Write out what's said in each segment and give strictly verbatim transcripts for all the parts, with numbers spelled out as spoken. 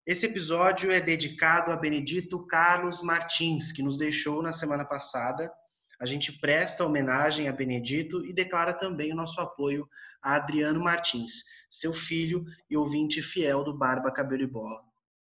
Esse episódio é dedicado a Benedito Carlos Martins, que nos deixou na semana passada. A gente presta homenagem a Benedito e declara também o nosso apoio a Adriano Martins, seu filho e ouvinte fiel do Barba, Cabelo e Bola.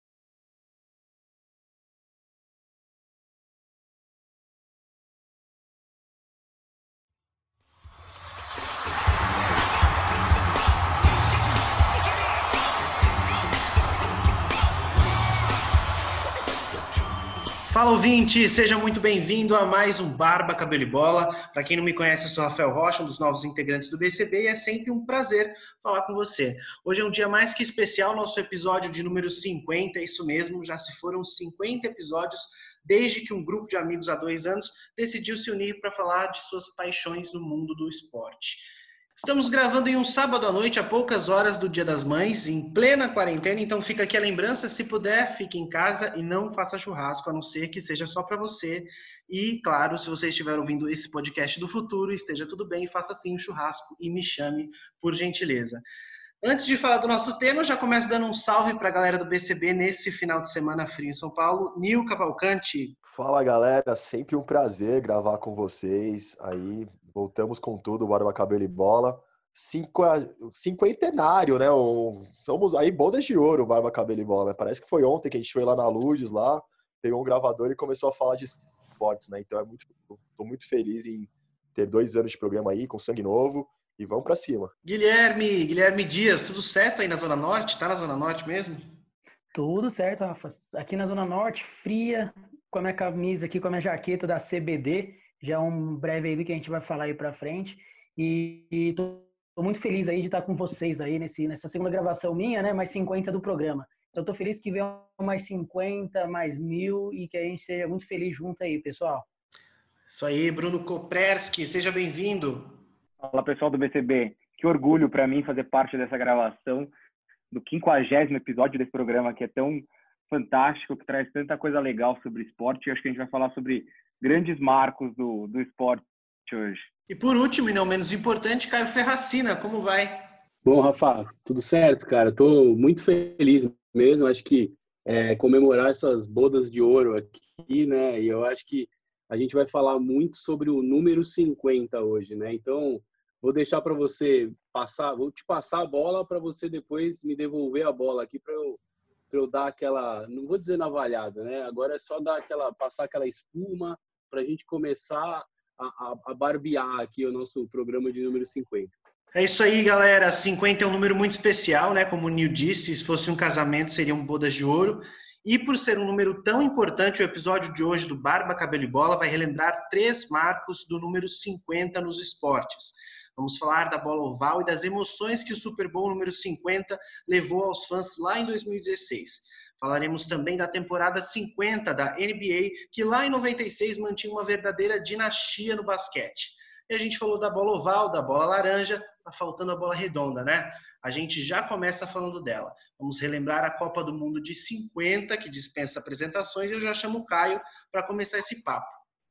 Fala, ouvinte! Seja muito bem-vindo a mais um Barba, Cabelo e Bola. Para quem não me conhece, eu sou Rafael Rocha, um dos novos integrantes do B C B, e é sempre um prazer falar com você. Hoje é um dia mais que especial, nosso episódio de número cinquenta, é isso mesmo, já se foram cinquenta episódios desde que um grupo de amigos há dois anos decidiu se unir para falar de suas paixões no mundo do esporte. Estamos gravando em um sábado à noite, a poucas horas do Dia das Mães, em plena quarentena, então fica aqui a lembrança, se puder, fique em casa e não faça churrasco, a não ser que seja só para você. E, claro, se você estiver ouvindo esse podcast do futuro, esteja tudo bem, faça sim um churrasco e me chame, por gentileza. Antes de falar do nosso tema, eu já começo dando um salve para a galera do B C B nesse final de semana frio em São Paulo. Nil Cavalcante. Fala, galera, sempre um prazer gravar com vocês aí. Voltamos com tudo, Barba, Cabelo e Bola. Cinco, cinquentenário, né? O, somos aí bodas de ouro, Barba, Cabelo e Bola. Parece que foi ontem que a gente foi lá na Luges, lá, pegou um gravador e começou a falar de esportes, né? Então é muito, tô muito feliz em ter dois anos de programa aí, com sangue novo, e vamos pra cima. Guilherme, Guilherme Dias, tudo certo aí na Zona Norte? Tá na Zona Norte mesmo? Tudo certo, Rafa. Aqui na Zona Norte, fria, com a minha camisa aqui, com a minha jaqueta da C B D, já é um breve aí que a gente vai falar aí pra frente. E, e tô, tô muito feliz aí de estar com vocês aí nesse, nessa segunda gravação minha, né? Mais cinquenta do programa. Então tô feliz que venham mais cinquenta, mais mil e que a gente seja muito feliz junto aí, pessoal. Isso aí, Bruno Koprerski, seja bem-vindo. Fala, pessoal do B C B. Que orgulho para mim fazer parte dessa gravação do quinquagésimo episódio desse programa, que é tão fantástico, que traz tanta coisa legal sobre esporte. E acho que a gente vai falar sobre grandes marcos do, do esporte hoje. E por último, e não menos importante, Caio Ferracina, como vai? Bom, Rafa, tudo certo, cara. Estou muito feliz mesmo. Acho que é, comemorar essas bodas de ouro aqui, né? E eu acho que a gente vai falar muito sobre o número cinquenta hoje, né? Então, vou deixar para você passar, vou te passar a bola para você depois me devolver a bola aqui para eu, para eu dar aquela, não vou dizer navalhada, né? Agora é só dar aquela, passar aquela espuma para a gente começar a, a, a barbear aqui o nosso programa de número cinquenta. É isso aí, galera. cinquenta é um número muito especial, né? Como o Nil disse, se fosse um casamento, seriam bodas de ouro. E por ser um número tão importante, o episódio de hoje do Barba, Cabelo e Bola vai relembrar três marcos do número cinquenta nos esportes. Vamos falar da bola oval e das emoções que o Super Bowl número cinquenta levou aos fãs lá em dois mil e dezesseis. Falaremos também da temporada cinquenta da N B A, que lá em noventa e seis mantinha uma verdadeira dinastia no basquete. E a gente falou da bola oval, da bola laranja, tá faltando a bola redonda, né? A gente já começa falando dela. Vamos relembrar a Copa do Mundo de cinquenta, que dispensa apresentações, e eu já chamo o Caio para começar esse papo.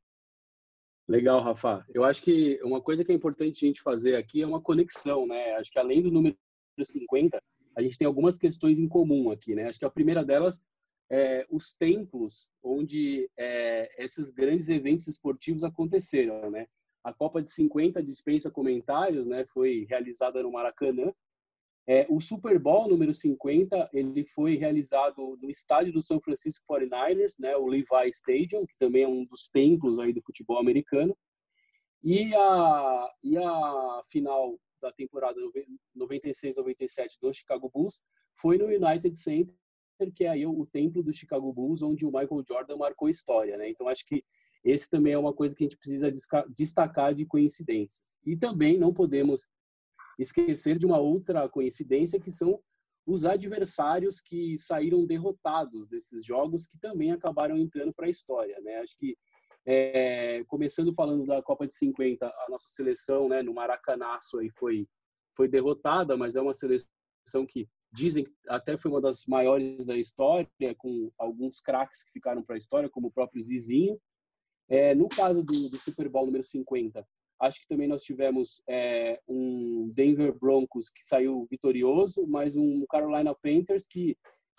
Legal, Rafa. Eu acho que uma coisa que é importante a gente fazer aqui é uma conexão, né? Acho que além do número cinquenta, a gente tem algumas questões em comum aqui, né? Acho que a primeira delas é os templos onde é, esses grandes eventos esportivos aconteceram, né? A Copa de cinquenta dispensa comentários, né? Foi realizada no Maracanã. É, o Super Bowl número cinquenta, ele foi realizado no estádio do San Francisco forty-niners, né, o Levi Stadium, que também é um dos templos aí do futebol americano. E a, e a final da temporada noventa e seis noventa e sete do Chicago Bulls foi no United Center, que é aí o, o templo do Chicago Bulls, onde o Michael Jordan marcou história, né? Então, acho que esse também é uma coisa que a gente precisa destacar de coincidências. E também não podemos esquecer de uma outra coincidência, que são os adversários que saíram derrotados desses jogos, que também acabaram entrando para a história, né? Acho que, é, começando falando da Copa de cinquenta, a nossa seleção, né, no Maracanaço aí foi, foi derrotada, mas é uma seleção que dizem até foi uma das maiores da história, com alguns craques que ficaram para a história, como o próprio Zizinho. É, no caso do, do Super Bowl número cinquenta, acho que também nós tivemos é, um Denver Broncos que saiu vitorioso, mas um Carolina Panthers que,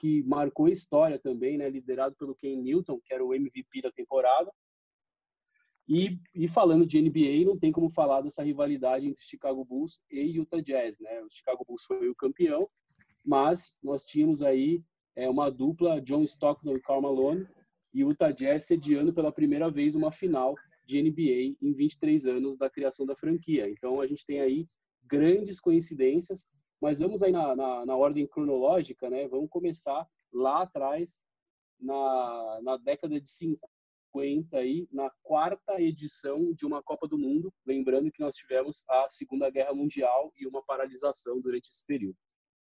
que marcou história também, né? Liderado pelo Ken Newton, que era o M V P da temporada. E, e falando de N B A, não tem como falar dessa rivalidade entre Chicago Bulls e Utah Jazz, né? O Chicago Bulls foi o campeão, mas nós tínhamos aí é, uma dupla, John Stockton e Karl Malone, e o Utah Jazz sediando pela primeira vez uma final de N B A em vinte e três anos da criação da franquia. Então a gente tem aí grandes coincidências, mas vamos aí na, na, na ordem cronológica, né? Vamos começar lá atrás, na, na década de cinquenta, aí, na quarta edição de uma Copa do Mundo, lembrando que nós tivemos a Segunda Guerra Mundial e uma paralisação durante esse período.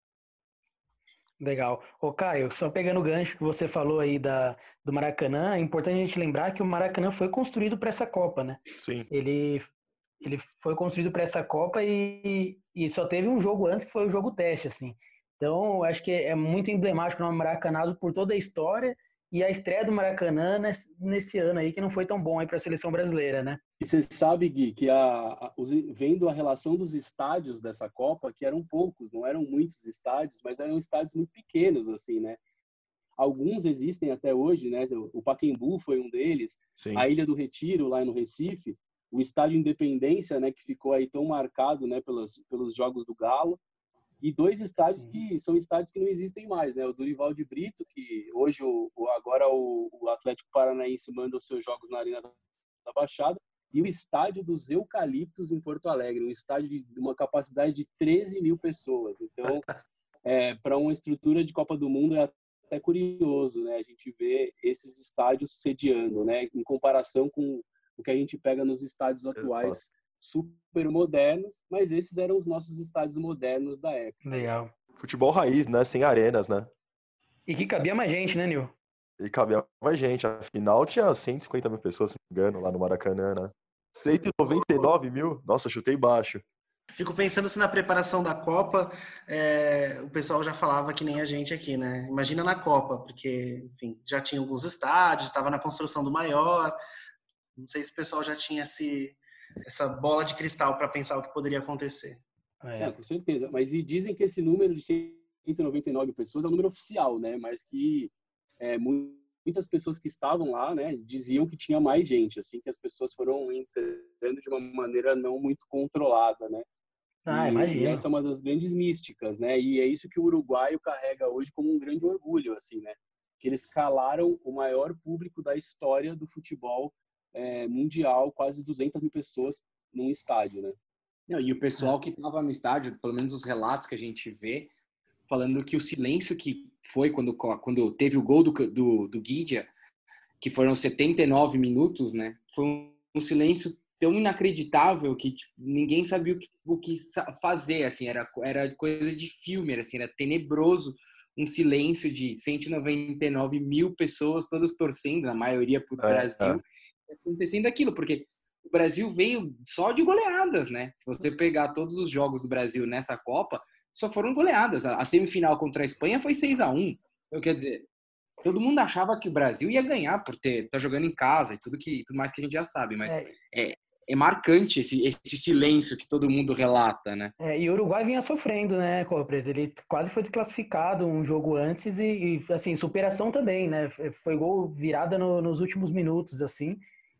Legal. Ô, Caio, só pegando o gancho que você falou aí da, do Maracanã, é importante a gente lembrar que o Maracanã foi construído para essa Copa, né? Sim. Ele, ele foi construído para essa Copa e, e só teve um jogo antes, que foi o jogo teste, assim. Então, acho que é muito emblemático o nome Maracanazo por toda a história e a estreia do Maracanã nesse, nesse ano aí, que não foi tão bom aí para a seleção brasileira, né? E você sabe, Gui, que a, a, os, vendo a relação dos estádios dessa Copa, que eram poucos, não eram muitos estádios, mas eram estádios muito pequenos, assim, né? Alguns existem até hoje, né? O Pacaembu foi um deles, Sim. A Ilha do Retiro, lá no Recife, o Estádio Independência, né, que ficou aí tão marcado, né, pelos, pelos Jogos do Galo, e dois estádios Sim. que são estádios que não existem mais, né? O Dorival de Brito, que hoje o, o agora o, o Atlético Paranaense manda os seus jogos na Arena da Baixada, e o estádio dos Eucaliptos em Porto Alegre, um estádio de uma capacidade de treze mil pessoas. Então, é, para uma estrutura de Copa do Mundo é até curioso, né? A gente vê esses estádios sediando, né? Em comparação com o que a gente pega nos estádios atuais. Exato. Super modernos, mas esses eram os nossos estádios modernos da época. Legal. Futebol raiz, né? Sem arenas, né? E que cabia mais gente, né, Nil? E cabia mais gente. Afinal, tinha cento e cinquenta mil pessoas, se não me engano, lá no Maracanã, né? cento e noventa e nove mil? Nossa, chutei baixo. Fico pensando se na preparação da Copa é, o pessoal já falava que nem a gente aqui, né? Imagina na Copa, porque, enfim, já tinha alguns estádios, estava na construção do maior. Não sei se o pessoal já tinha esse... essa bola de cristal para pensar o que poderia acontecer. É. É, com certeza. Mas e dizem que esse número de cento e noventa e nove pessoas é o número oficial, né? Mas que é, muitas pessoas que estavam lá, né, diziam que tinha mais gente, assim, que as pessoas foram entrando de uma maneira não muito controlada, né? Ah, e, imagino. E essa é uma das grandes místicas, né? E é isso que o uruguaio carrega hoje como um grande orgulho, assim, né? Que eles calaram o maior público da história do futebol É, mundial, quase duzentas mil pessoas num estádio, né? Não, e o pessoal que estava no estádio, pelo menos os relatos que a gente vê, falando que o silêncio que foi quando, quando teve o gol do, do, do Guidia, que foram setenta e nove minutos, né? Foi um, um silêncio tão inacreditável que tipo, ninguém sabia o que, o que fazer, assim, era, era coisa de filme, era, assim, era tenebroso, um silêncio de cento e noventa e nove mil pessoas, todas torcendo, a maioria para o é, Brasil, é. acontecendo aquilo, porque o Brasil veio só de goleadas, né? Se você pegar todos os jogos do Brasil nessa Copa, só foram goleadas. A semifinal contra a Espanha foi seis a um. Eu quero dizer, todo mundo achava que o Brasil ia ganhar por ter tá jogando em casa e tudo, que, tudo mais que a gente já sabe, mas é, é, é marcante esse, esse silêncio que todo mundo relata, né? É, e o Uruguai vinha sofrendo, né, Copres? Ele quase foi classificado um jogo antes e, e assim, superação também, né? Foi gol virada no, nos últimos minutos, assim,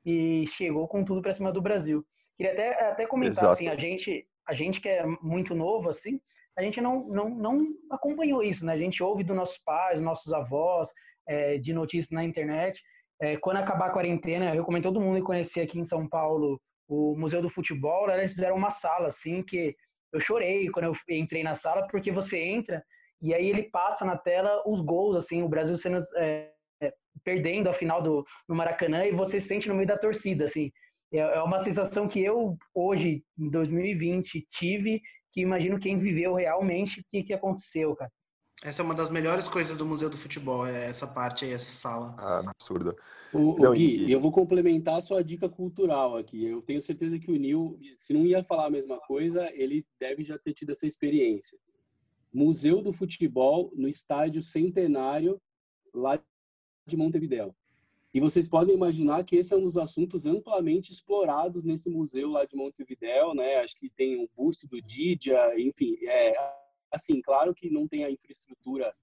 e chegou com tudo para cima do Brasil. Queria até, até comentar, Exato. assim, a gente, a gente que é muito novo, assim, a gente não, não, não acompanhou isso, né? A gente ouve dos nossos pais, nossos avós, é, de notícias na internet. É, quando acabar a quarentena, eu recomendo todo mundo conhecer aqui em São Paulo o Museu do Futebol. Né? Eles fizeram uma sala, assim, que eu chorei quando eu entrei na sala, porque você entra e aí ele passa na tela os gols, assim, o Brasil sendo... É, perdendo a final do, no Maracanã e você sente no meio da torcida, assim. É uma sensação que eu, hoje, em dois mil e vinte, tive, que imagino quem viveu realmente o que, que aconteceu, cara. Essa é uma das melhores coisas do Museu do Futebol, é essa parte aí, essa sala. Ah, absurda. O, o Gui, e... eu vou complementar a sua dica cultural aqui. Eu tenho certeza que o Nil, se não ia falar a mesma coisa, ele deve já ter tido essa experiência. Museu do Futebol no Estádio Centenário, lá de Montevidéu. E vocês podem imaginar que esse é um dos assuntos amplamente explorados nesse museu lá de Montevidéu, né? Acho que tem um busto do Didia, enfim, é assim, claro que não tem a infraestrutura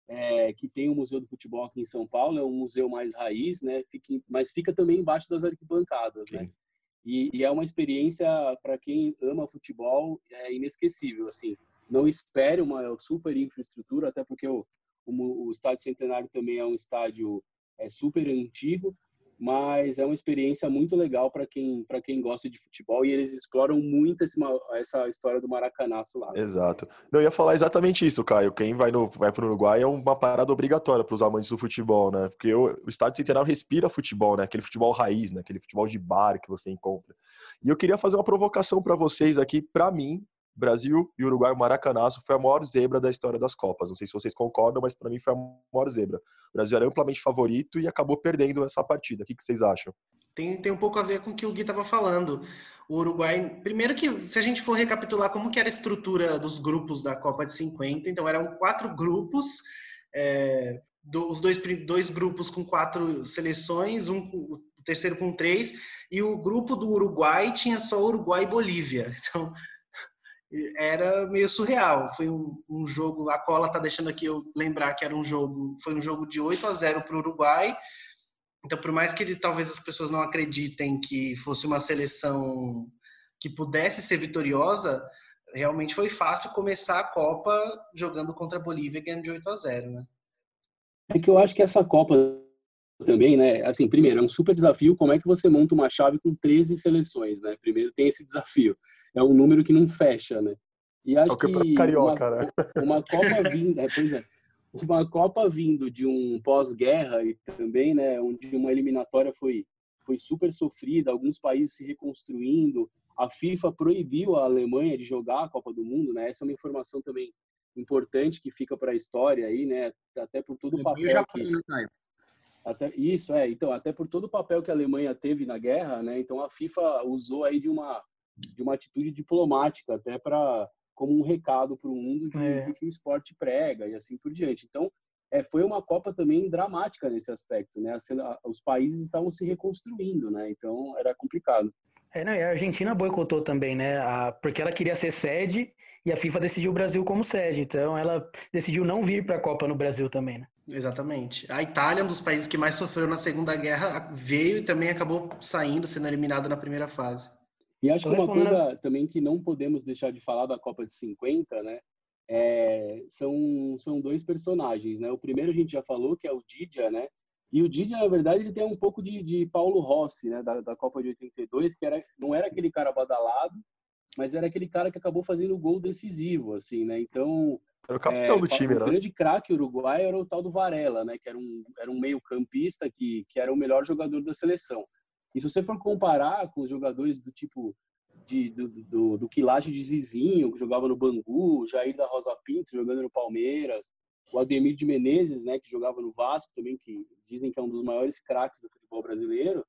é, que tem o Museu do Futebol aqui em São Paulo, é um museu mais raiz, né? Fica, mas fica também embaixo das arquibancadas, né? E, e é uma experiência para quem ama futebol é inesquecível, assim. Não espere uma super infraestrutura, até porque o, o, o Estádio Centenário também é um estádio é, super antigo, mas é uma experiência muito legal para quem, para quem gosta de futebol, e eles exploram muito esse, essa história do Maracanaço lá. Exato. Não, eu ia falar exatamente isso, Caio. Quem vai, no, vai para o Uruguai é uma parada obrigatória para os amantes do futebol, né? Porque o, o Estádio Centenário respira futebol, né? Aquele futebol raiz, né? Aquele futebol de bar que você encontra. E eu queria fazer uma provocação para vocês aqui. Para mim, Brasil e Uruguai, o Maracanaço foi a maior zebra da história das Copas. Não sei se vocês concordam, mas para mim foi a maior zebra. O Brasil era amplamente favorito e acabou perdendo essa partida. O que, que vocês acham? Tem, tem um pouco a ver com o que o Gui estava falando. O Uruguai, primeiro que, se a gente for recapitular como que era a estrutura dos grupos da Copa de cinquenta, então eram quatro grupos, é, do, os dois, dois grupos com quatro seleções, um, o terceiro com três, e o grupo do Uruguai tinha só Uruguai e Bolívia. Então, era meio surreal. Foi um, um jogo, a Cola tá deixando aqui eu lembrar que era um jogo, foi um jogo de oito a zero para o Uruguai. Então, por mais que ele, talvez as pessoas não acreditem que fosse uma seleção que pudesse ser vitoriosa, realmente foi fácil começar a Copa jogando contra a Bolívia ganhando de oito a zero, né? É que eu acho que essa Copa também, né, assim, primeiro, é um super desafio, como é que você monta uma chave com treze seleções, né? Primeiro tem esse desafio. É um número que não fecha, né? E acho é o que que carioca, uma, né? uma Copa vinda, é, pois é, uma Copa vindo de um pós-guerra e também, né, onde uma eliminatória foi foi super sofrida, alguns países se reconstruindo, a FIFA proibiu a Alemanha de jogar a Copa do Mundo, né? Essa é uma informação também importante que fica para a história aí, né? Até por todo o papel que até isso é, então até por todo o papel que a Alemanha teve na guerra, né? Então a FIFA usou aí de uma de uma atitude diplomática até para como um recado para o mundo de, é. de que o esporte prega e assim por diante. Então é, foi uma Copa também dramática nesse aspecto, né? Os países estavam se reconstruindo, né? Então era complicado. É, não, e a Argentina boicotou também, né? A, porque ela queria ser sede e a FIFA decidiu o Brasil como sede. Então ela decidiu não vir para a Copa no Brasil também, né? Exatamente. A Itália, um dos países que mais sofreu na Segunda Guerra, veio e também acabou saindo, sendo eliminado na primeira fase. E acho que uma coisa também que não podemos deixar de falar da Copa de cinquenta, né? É, são, são dois personagens, né? O primeiro a gente já falou, que é o Didia, né? E o Didia, na verdade, ele tem um pouco de, de Paulo Rossi, né? Da, da Copa de oitenta e dois, que era, não era aquele cara badalado, mas era aquele cara que acabou fazendo o gol decisivo, assim, né? Então, era o capitão é, do time, o né? grande craque uruguaio era o tal do Varela, né? Que era um, era um meio-campista que, que era o melhor jogador da seleção. E se você for comparar com os jogadores do tipo de, do, do, do Quilate de Zizinho, que jogava no Bangu, Jair da Rosa Pinto jogando no Palmeiras, o Ademir de Menezes, né, que jogava no Vasco também, que dizem que é um dos maiores craques do futebol brasileiro,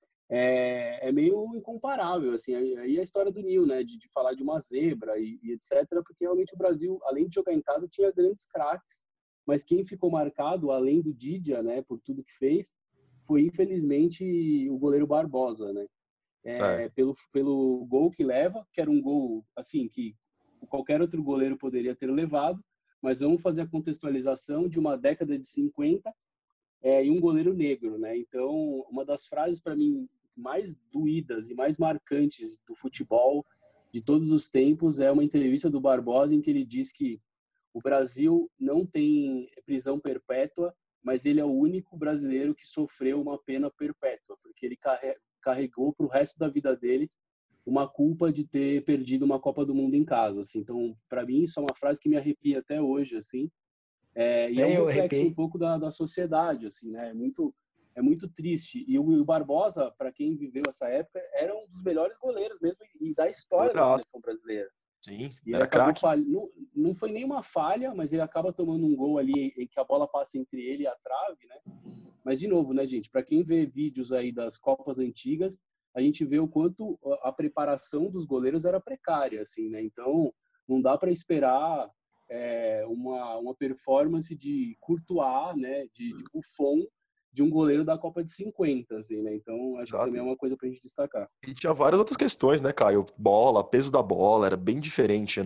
é, é meio incomparável, assim, aí a história do Nil, né, de, de falar de uma zebra e, e etcétera, porque realmente o Brasil, além de jogar em casa, tinha grandes craques, mas quem ficou marcado, além do Didia, né, por tudo que fez, foi, infelizmente, o goleiro Barbosa, né, é, é. Pelo, pelo gol que leva, que era um gol, assim, que qualquer outro goleiro poderia ter levado, mas vamos fazer a contextualização de uma década de cinquenta é, e um goleiro negro, né? Então, uma das frases, para mim, mais doídas e mais marcantes do futebol de todos os tempos é uma entrevista do Barbosa em que ele diz que o Brasil não tem prisão perpétua, mas ele é o único brasileiro que sofreu uma pena perpétua, porque ele carregou para o resto da vida dele uma culpa de ter perdido uma Copa do Mundo em casa, assim. Então, para mim, isso é uma frase que me arrepia até hoje, assim. É, e é, é um reflexo arrepiei. um pouco da, da sociedade, assim, né? É muito, é muito triste. E o, o Barbosa, para quem viveu essa época, era um dos melhores goleiros mesmo e da história da seleção brasileira. Sim, e ele acabou falha, não, não foi nenhuma falha, mas ele acaba tomando um gol ali em que a bola passa entre ele e a trave, né? Mas, de novo, né, gente? Para quem vê vídeos aí das Copas antigas, a gente vê o quanto a preparação dos goleiros era precária, assim, né? Então, não dá para esperar é, uma, uma performance de Courtois, né? De, de Buffon, de um goleiro da Copa de cinquenta, assim, né? Então, acho Exato. que também é uma coisa pra gente destacar. E tinha várias outras questões, né, Caio? Bola, peso da bola, era bem diferente, né?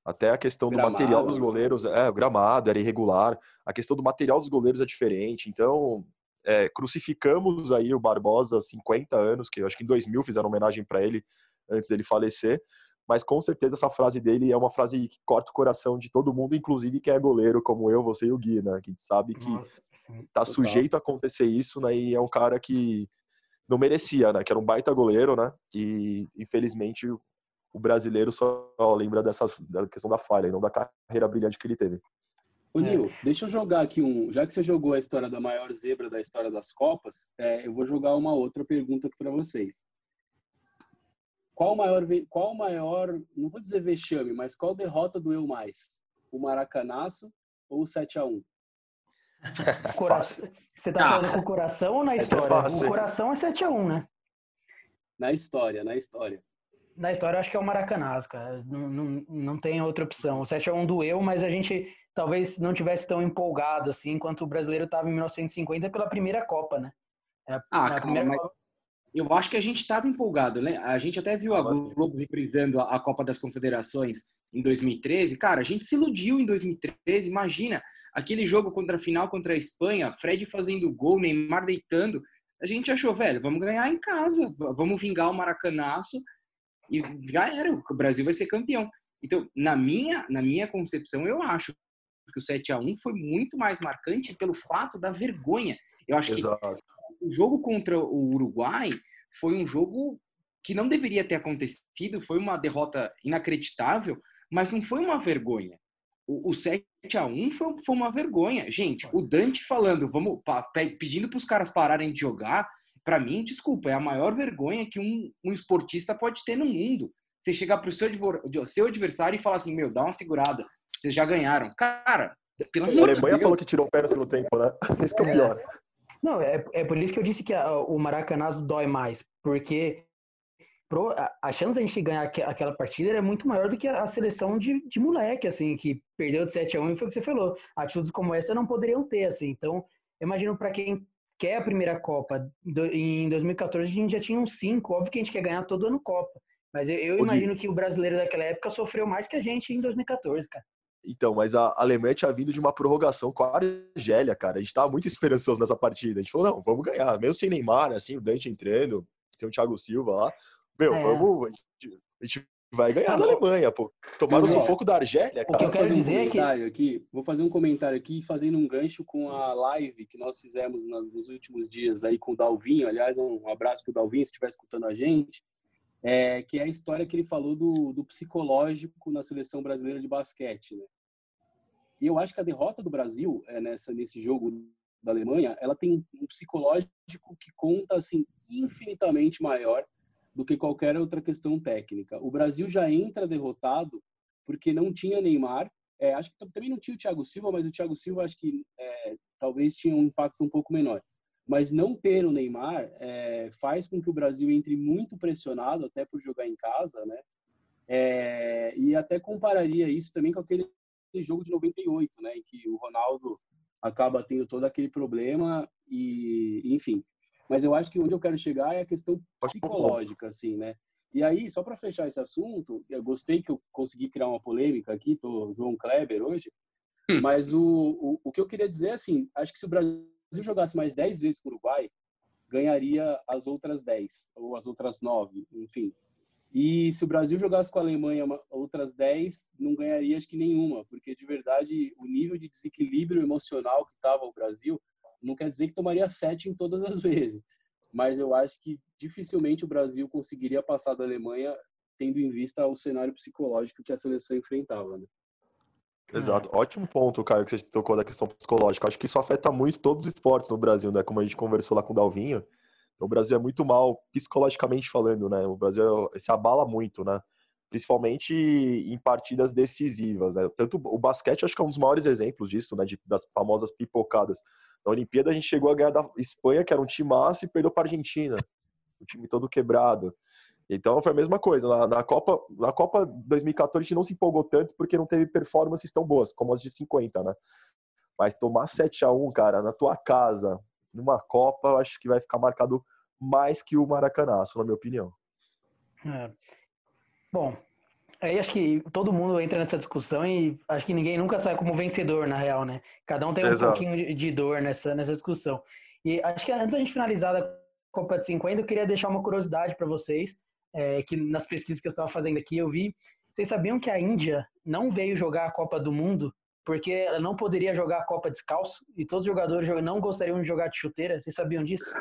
Até a questão do Gramado, material dos né? goleiros, é, o gramado era irregular, a questão do material dos goleiros é diferente, então é, crucificamos aí o Barbosa cinquenta anos, que eu acho que em dois mil fizeram homenagem para ele antes dele falecer, mas com certeza essa frase dele é uma frase que corta o coração de todo mundo, inclusive quem é goleiro, como eu, você e o Gui, né? Que a gente sabe que Nossa, sim. tá Total. sujeito a acontecer isso, né? E é um cara que não merecia, né? Que era um baita goleiro, né? E infelizmente o brasileiro só lembra dessas, da questão da falha e não da carreira brilhante que ele teve. Ô, É. Nil, deixa eu jogar aqui um. Já que você jogou a história da maior zebra da história das Copas, é, eu vou jogar uma outra pergunta aqui para vocês. Qual o maior, ve- qual o maior, não vou dizer vexame, mas qual derrota doeu mais? O Maracanaço ou o sete a um? Coração. Você tá Ah, falando com o coração ou na essa é história? fácil, O hein? coração é sete a um, né? Na história, na história. Na história, eu acho que é o Maracanazo, cara. Não, não, não tem outra opção. O sete a um doeu, mas a gente talvez não tivesse tão empolgado assim, enquanto o brasileiro estava em mil novecentos e cinquenta pela primeira Copa, né? É a- ah, na calma, primeira mas Copa. eu acho que a gente estava empolgado, né? A gente até viu a Tava assim. Globo reprisando a a Copa das Confederações em dois mil e treze. Cara, a gente se iludiu em dois mil e treze. Imagina aquele jogo contra a final contra a Espanha, Fred fazendo gol, Neymar deitando. A gente achou, velho, vamos ganhar em casa, v- vamos vingar o Maracanaço e já era, o Brasil vai ser campeão. Então, na minha, na minha concepção, eu acho que o sete a um foi muito mais marcante pelo fato da vergonha. Eu acho que Exato. o jogo contra o Uruguai foi um jogo que não deveria ter acontecido, foi uma derrota inacreditável, mas não foi uma vergonha. O, o sete a um foi, foi uma vergonha. Gente, o Dante falando, vamos pa- pe- pedindo para os caras pararem de jogar, para mim, desculpa, é a maior vergonha que um, um esportista pode ter no mundo. Você chegar para o seu, advor- seu adversário e falar assim, meu, dá uma segurada, vocês já ganharam. Cara, pelo A amor de Alemanha Deus. falou que tirou o pé no segundo tempo, né? Isso que é o pior. Não, é, é por isso que eu disse que a- o Maracanazo dói mais, porque pro- a, a chance da gente ganhar aque- aquela partida era muito maior do que a, a seleção de, de moleque, assim, que perdeu de sete a um e foi o que você falou. Atitudes como essa não poderiam ter, assim. Então, eu imagino para quem quer a primeira Copa, do- em dois mil e quatorze a gente já tinha uns cinco, óbvio que a gente quer ganhar todo ano Copa. Mas eu, eu Ô, Gui, imagino que o brasileiro daquela época sofreu mais que a gente em dois mil e quatorze, cara. então, mas a Alemanha tinha vindo de uma prorrogação com a Argélia, cara. A gente tava muito esperançoso nessa partida. A gente falou, não, vamos ganhar. Mesmo sem Neymar, assim, o Dante entrando, tem o Thiago Silva lá. Meu, É. vamos... A gente, a gente vai ganhar Não, da o- Alemanha, pô. Tomaram o Mas, ó, sufoco da Argélia, o que cara. eu Posso quero fazer um dizer é que- comentário aqui? Vou fazer um comentário aqui fazendo um gancho com a live que nós fizemos nas- nos últimos dias aí com o Dalvinho. Aliás, um abraço pro Dalvinho, se estiver escutando a gente. É, que é a história que ele falou do, do psicológico na seleção brasileira de basquete, né? E eu acho que a derrota do Brasil é, nessa, nesse jogo da Alemanha, ela tem um psicológico que conta assim infinitamente maior do que qualquer outra questão técnica. O Brasil já entra derrotado porque não tinha Neymar. É, acho que também não tinha o Thiago Silva, mas o Thiago Silva acho que é, talvez tinha um impacto um pouco menor. Mas não ter o Neymar é, faz com que o Brasil entre muito pressionado, até por jogar em casa, né? É, e até compararia isso também com aquele jogo de noventa e oito, né, em que o Ronaldo acaba tendo todo aquele problema e, enfim. Mas eu acho que onde eu quero chegar é a questão psicológica, assim, né? E aí, só para fechar esse assunto, eu gostei que eu consegui criar uma polêmica aqui, tô João Kleber hoje, mas o, o, o que eu queria dizer é assim, acho que se o Brasil jogasse mais dez vezes com o Uruguai, ganharia as outras dez, ou as outras nove, enfim. E se o Brasil jogasse com a Alemanha outras dez, não ganharia acho que nenhuma, porque de verdade o nível de desequilíbrio emocional que estava o Brasil não quer dizer que tomaria sete em todas as vezes, mas eu acho que dificilmente o Brasil conseguiria passar da Alemanha tendo em vista o cenário psicológico que a seleção enfrentava, né? Exato. Ótimo ponto, Caio, que você tocou da questão psicológica. Acho que isso afeta muito todos os esportes no Brasil, né? Como a gente conversou lá com o Dalvinho. O Brasil é muito mal psicologicamente falando, né? O Brasil se abala muito, né? Principalmente em partidas decisivas, né? Tanto o basquete, acho que é um dos maiores exemplos disso, né? De, das famosas pipocadas. Na Olimpíada, a gente chegou a ganhar da Espanha, que era um timaço, e perdeu para a Argentina. O time todo quebrado. Então, foi a mesma coisa. Na, na Copa na Copa dois mil e quatorze, a gente não se empolgou tanto porque não teve performances tão boas, como as de cinquenta, né? Mas tomar sete a um, cara, na tua casa, numa Copa, eu acho que vai ficar marcado mais que o Maracanaço, na minha opinião. É. Bom, Aí acho que todo mundo entra nessa discussão e acho que ninguém nunca sai como vencedor, na real, né? Cada um tem um Exato. pouquinho de dor nessa, nessa discussão. E acho que antes da gente finalizar a Copa de cinquenta, eu queria deixar uma curiosidade para vocês, é, que nas pesquisas que eu estava fazendo aqui, eu vi. Vocês sabiam que a Índia não veio jogar a Copa do Mundo porque ela não poderia jogar a Copa descalço e todos os jogadores não gostariam de jogar de chuteira? Vocês sabiam disso?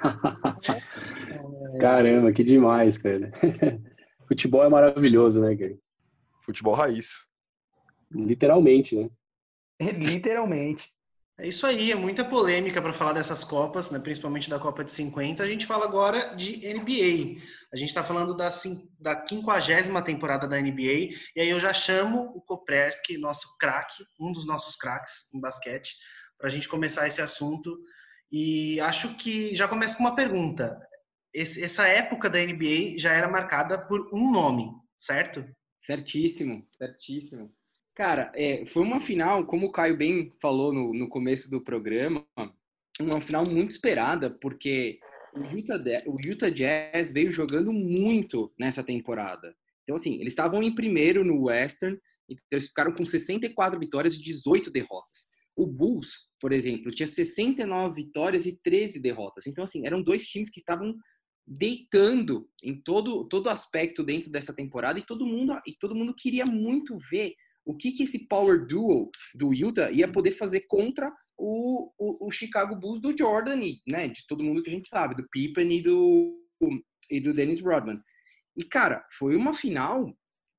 Caramba, que demais, cara. Futebol é maravilhoso, né, cara? Futebol raiz. Literalmente, né? Literalmente. É isso aí, é muita polêmica para falar dessas Copas, né, principalmente da Copa de cinquenta. A gente fala agora de N B A. A gente está falando da, da quinquagésima temporada da N B A, e aí eu já chamo o Kopreski, nosso craque, um dos nossos craques em basquete, para a gente começar esse assunto. E acho que já começa com uma pergunta. Esse, essa época da N B A já era marcada por um nome, certo? Certíssimo, certíssimo. Cara, é, foi uma final, como o Caio bem falou no, no começo do programa, uma final muito esperada, porque o Utah, o Utah Jazz veio jogando muito nessa temporada. Então, assim, eles estavam em primeiro no Western, então eles ficaram com sessenta e quatro vitórias e dezoito derrotas. O Bulls, por exemplo, tinha sessenta e nove vitórias e treze derrotas. Então, assim, eram dois times que estavam deitando em todo, todo aspecto dentro dessa temporada e todo mundo, e todo mundo queria muito ver o que, que esse power duo do Utah ia poder fazer contra o, o, o Chicago Bulls do Jordan, e, né, de todo mundo que a gente sabe, do Pippen e do, e do Dennis Rodman. E, cara, foi uma final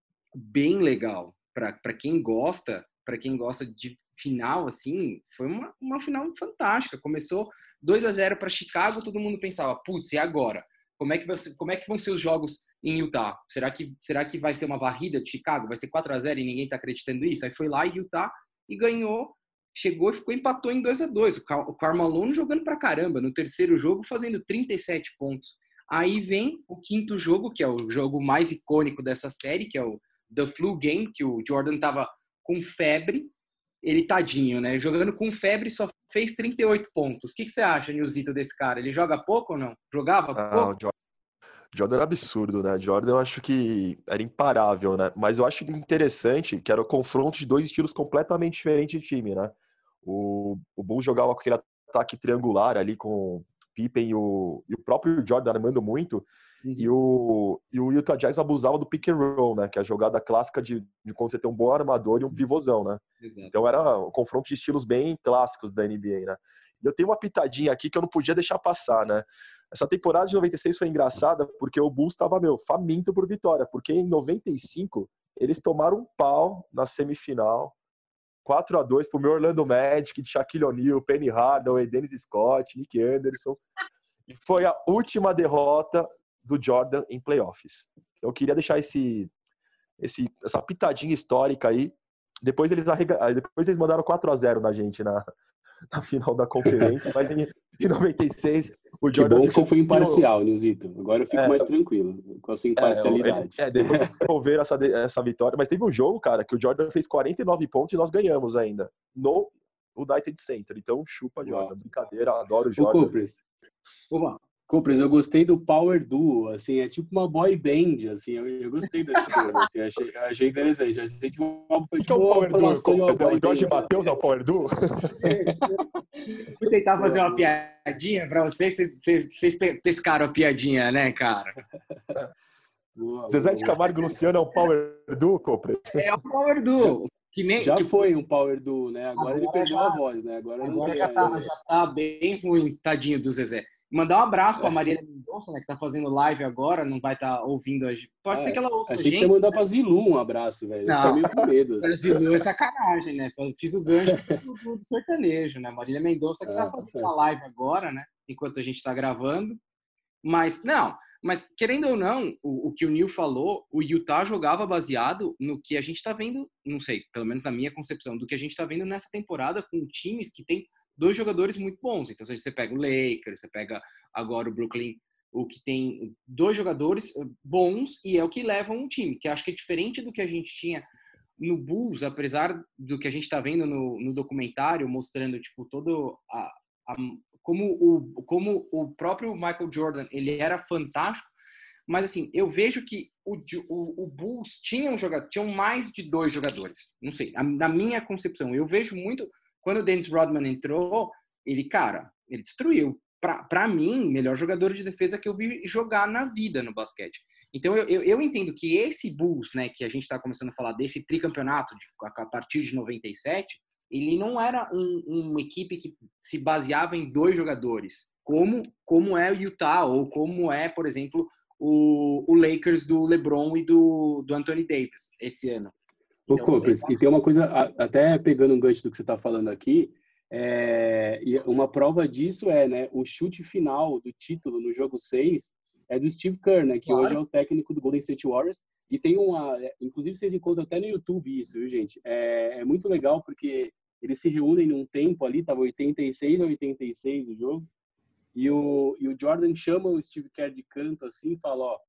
bem legal. Para quem gosta, para quem gosta de final, assim, foi uma, uma final fantástica. Começou dois a zero para Chicago, todo mundo pensava, putz, e agora? Como é, que vai ser, como é que vão ser os jogos em Utah? Será que, será que vai ser uma varrida de Chicago? Vai ser quatro a zero e ninguém está acreditando nisso? Aí foi lá em Utah e ganhou, chegou e ficou, empatou em dois a dois. O, Car- o Karl Malone jogando pra caramba. No terceiro jogo, fazendo trinta e sete pontos. Aí vem o quinto jogo, que é o jogo mais icônico dessa série, que é o The Flu Game, que o Jordan tava com febre. Ele, tadinho, né? Jogando com febre, só fez trinta e oito pontos. O que, que você acha, Nilzito, desse cara? Ele joga pouco ou não? Jogava Ah, pouco? o Jordan, Jordan era absurdo, né? Jordan eu acho que era imparável, né? Mas eu acho interessante que era o confronto de dois estilos completamente diferentes de time, né? O, o Bulls jogava com aquele ataque triangular ali com o Pippen e o, e o próprio Jordan armando muito. Uhum. E o, e o Utah Jazz abusava do pick and roll, né? Que é a jogada clássica de, de quando você tem um bom armador e um pivôzão, né? Exato. Então era um confronto de estilos bem clássicos da N B A, né? E eu tenho uma pitadinha aqui que eu não podia deixar passar, né? Essa temporada de noventa e seis foi engraçada porque o Bulls estava, meu, faminto por vitória. Porque em noventa e cinco eles tomaram um pau na semifinal. quatro a dois pro meu Orlando Magic, Shaquille O'Neal, Penny Hardaway, Dennis Scott, Nick Anderson. E foi a última derrota do Jordan em playoffs. Eu queria deixar esse, esse, essa pitadinha histórica aí. Depois eles, arrega... Depois eles mandaram quatro a zero na gente na, na final da conferência, mas em, em noventa e seis o Que Jordan bom que ficou... você foi imparcial, Nilzito. Agora eu fico É, mais tranquilo com a sua imparcialidade. É, ele, é depois devolveram essa, essa vitória, mas teve um jogo, cara, que o Jordan fez quarenta e nove pontos e nós ganhamos ainda, no United Center. Então, chupa, Jordan. Uau. Brincadeira, adoro o Jordan. Ô, Copres. Opa. Copres, eu gostei do Power Duo, assim, é tipo uma boy band, assim, eu, eu gostei desse termo, assim, achei, achei interessante, achei tipo uma, o que, que é o Power Duo? É o Jorge Matheus, é o Power Duo? Eu fui tentar fazer uma piadinha pra vocês, vocês, vocês pescaram a piadinha, né, cara? Boa, Zezé boa. de Camargo e Luciano é o Power Duo, Copres? É o Power Duo. Que nem, já que foi um Power Duo, né? Agora, agora ele perdeu já, a voz, né? Agora, agora não já, tá, já tá bem ruim, tadinho do Zezé. Mandar um abraço para a Marília Mendonça, né, que tá fazendo live agora, não vai estar tá ouvindo hoje. Pode é, ser que ela ouça. Achei a gente, que você mandar né? para Zilu um abraço, velho. Não, meio com medo. Assim. Zilu é sacanagem, né? Fiz o gancho do, do sertanejo, né? Marília Mendonça que ah, tá fazendo a live agora, né? Enquanto a gente está gravando. Mas, não, mas querendo ou não, o, o que o Nil falou, o Utah jogava baseado no que a gente está vendo, não sei, pelo menos na minha concepção, do que a gente está vendo nessa temporada com times que tem dois jogadores muito bons. Então, se você pega o Lakers, você pega agora o Brooklyn, o que tem dois jogadores bons e é o que leva um time, que acho que é diferente do que a gente tinha no Bulls, apesar do que a gente está vendo no, no documentário, mostrando, tipo, todo a, a, como, o, como o próprio Michael Jordan, ele era fantástico, Mas, assim, eu vejo que o, o, o Bulls tinham, joga, tinham mais de dois jogadores. Não sei, na minha concepção. Eu vejo muito... Quando o Dennis Rodman entrou, ele, cara, ele destruiu. Pra, pra mim, melhor jogador de defesa que eu vi jogar na vida no basquete. Então, eu, eu, eu entendo que esse Bulls, né, que a gente está começando a falar desse tricampeonato de, a partir de noventa e sete, ele não era um, uma equipe que se baseava em dois jogadores, como, como é o Utah, ou como é, por exemplo, o, o Lakers do LeBron e do, do Anthony Davis esse ano. Ô, Então, Copers, eu... e tem uma coisa, até pegando um gancho do que você está falando aqui, é, e uma prova disso é, né, o chute final do título no jogo seis é do Steve Kerr, né, que claro. Hoje é o técnico do Golden State Warriors, e tem uma, inclusive vocês encontram até no YouTube isso, viu, gente? É, é muito legal porque eles se reúnem num tempo ali, tava oitenta e seis a oitenta e seis o jogo, e o, e o Jordan chama o Steve Kerr de canto assim e fala, ó,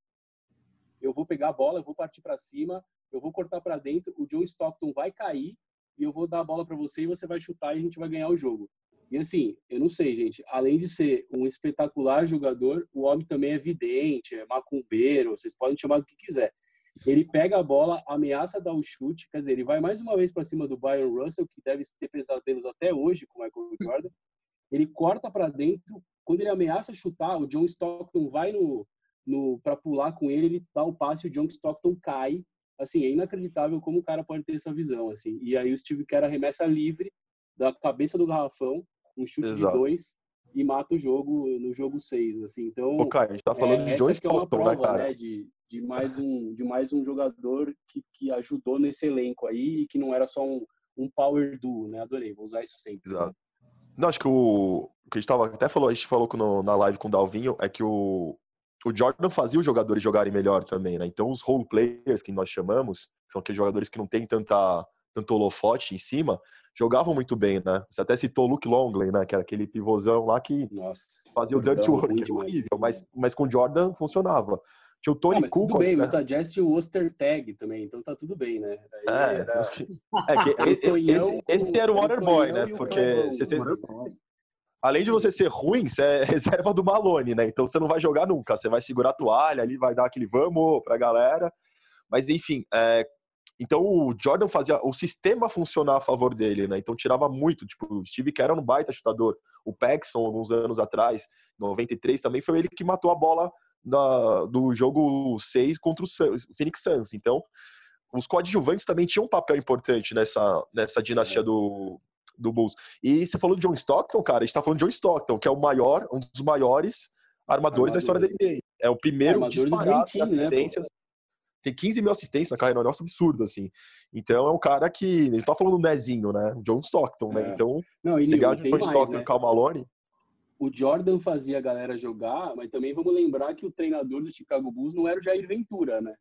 eu vou pegar a bola, eu vou partir para cima, eu vou cortar para dentro, o John Stockton vai cair e eu vou dar a bola para você e você vai chutar e a gente vai ganhar o jogo. E assim, eu não sei, gente, além de ser um espetacular jogador, o homem também é vidente, é macumbeiro, vocês podem chamar do que quiser. Ele pega a bola, ameaça dar o chute, quer dizer, ele vai mais uma vez para cima do Byron Russell, que deve ter pesadelos até hoje com o Michael Jordan. Ele corta para dentro, quando ele ameaça chutar, o John Stockton vai no, no para pular com ele, ele dá o passe e o John Stockton cai. Assim, é inacreditável como o cara pode ter essa visão, assim. E aí o Steve Kerr arremessa livre da cabeça do garrafão, um chute Exato. de dois e mata o jogo no jogo seis, assim. Então, Pô, cara, a gente tá falando é, de John essa que é uma Stockton, prova, né, cara? né, de, de mais um de mais um jogador que, que ajudou nesse elenco aí e que não era só um, um power duo, né? Adorei, vou usar isso sempre. Exato. Não, acho que o, o que a gente tava, até falou, a gente falou no, na live com o Dalvinho, é que o, o Jordan fazia os jogadores jogarem melhor também, né? Então os role players, que nós chamamos, são aqueles jogadores que não tem tanta, tanto holofote em cima, jogavam muito bem, né? Você até citou o Luke Longley, né? Que era aquele pivôzão lá que Nossa, fazia o dirty work, que era horrível, mas, mas com o Jordan funcionava. Tinha o Tony ah, Kukoc, tudo bem, né? o Utah Jazz tinha o Oster Tag também, então tá tudo bem, né? Aí é, era... é que esse, esse era o Waterboy, né? Porque se você... Além de você ser ruim, você é reserva do Malone, né? Então você não vai jogar nunca. Você vai segurar a toalha ali, vai dar aquele vamos pra galera. Mas enfim, é... então o Jordan fazia o sistema funcionar a favor dele, né? Então tirava muito. Tipo, o Steve Kerr era um baita chutador. O Paxson, alguns anos atrás, em noventa e três, também foi ele que matou a bola na... do jogo seis contra o Suns, Phoenix Suns. Então, os coadjuvantes também tinham um papel importante nessa, nessa dinastia é. do... do Bulls. E você falou de John Stockton, cara, a gente tá falando de John Stockton, que é o maior, um dos maiores armadores, armadores. da história da N B A. É o primeiro é, disparado de assistências. Né, tem quinze mil assistências na carreira, é um negócio absurdo, assim. Então é um cara que, a gente tá falando do Nezinho, né? John Stockton, é. né? Então, não, e você ganha de John mais, Stockton e né? Karl Malone. O Jordan fazia a galera jogar, mas também vamos lembrar que o treinador do Chicago Bulls não era o Jair Ventura, né?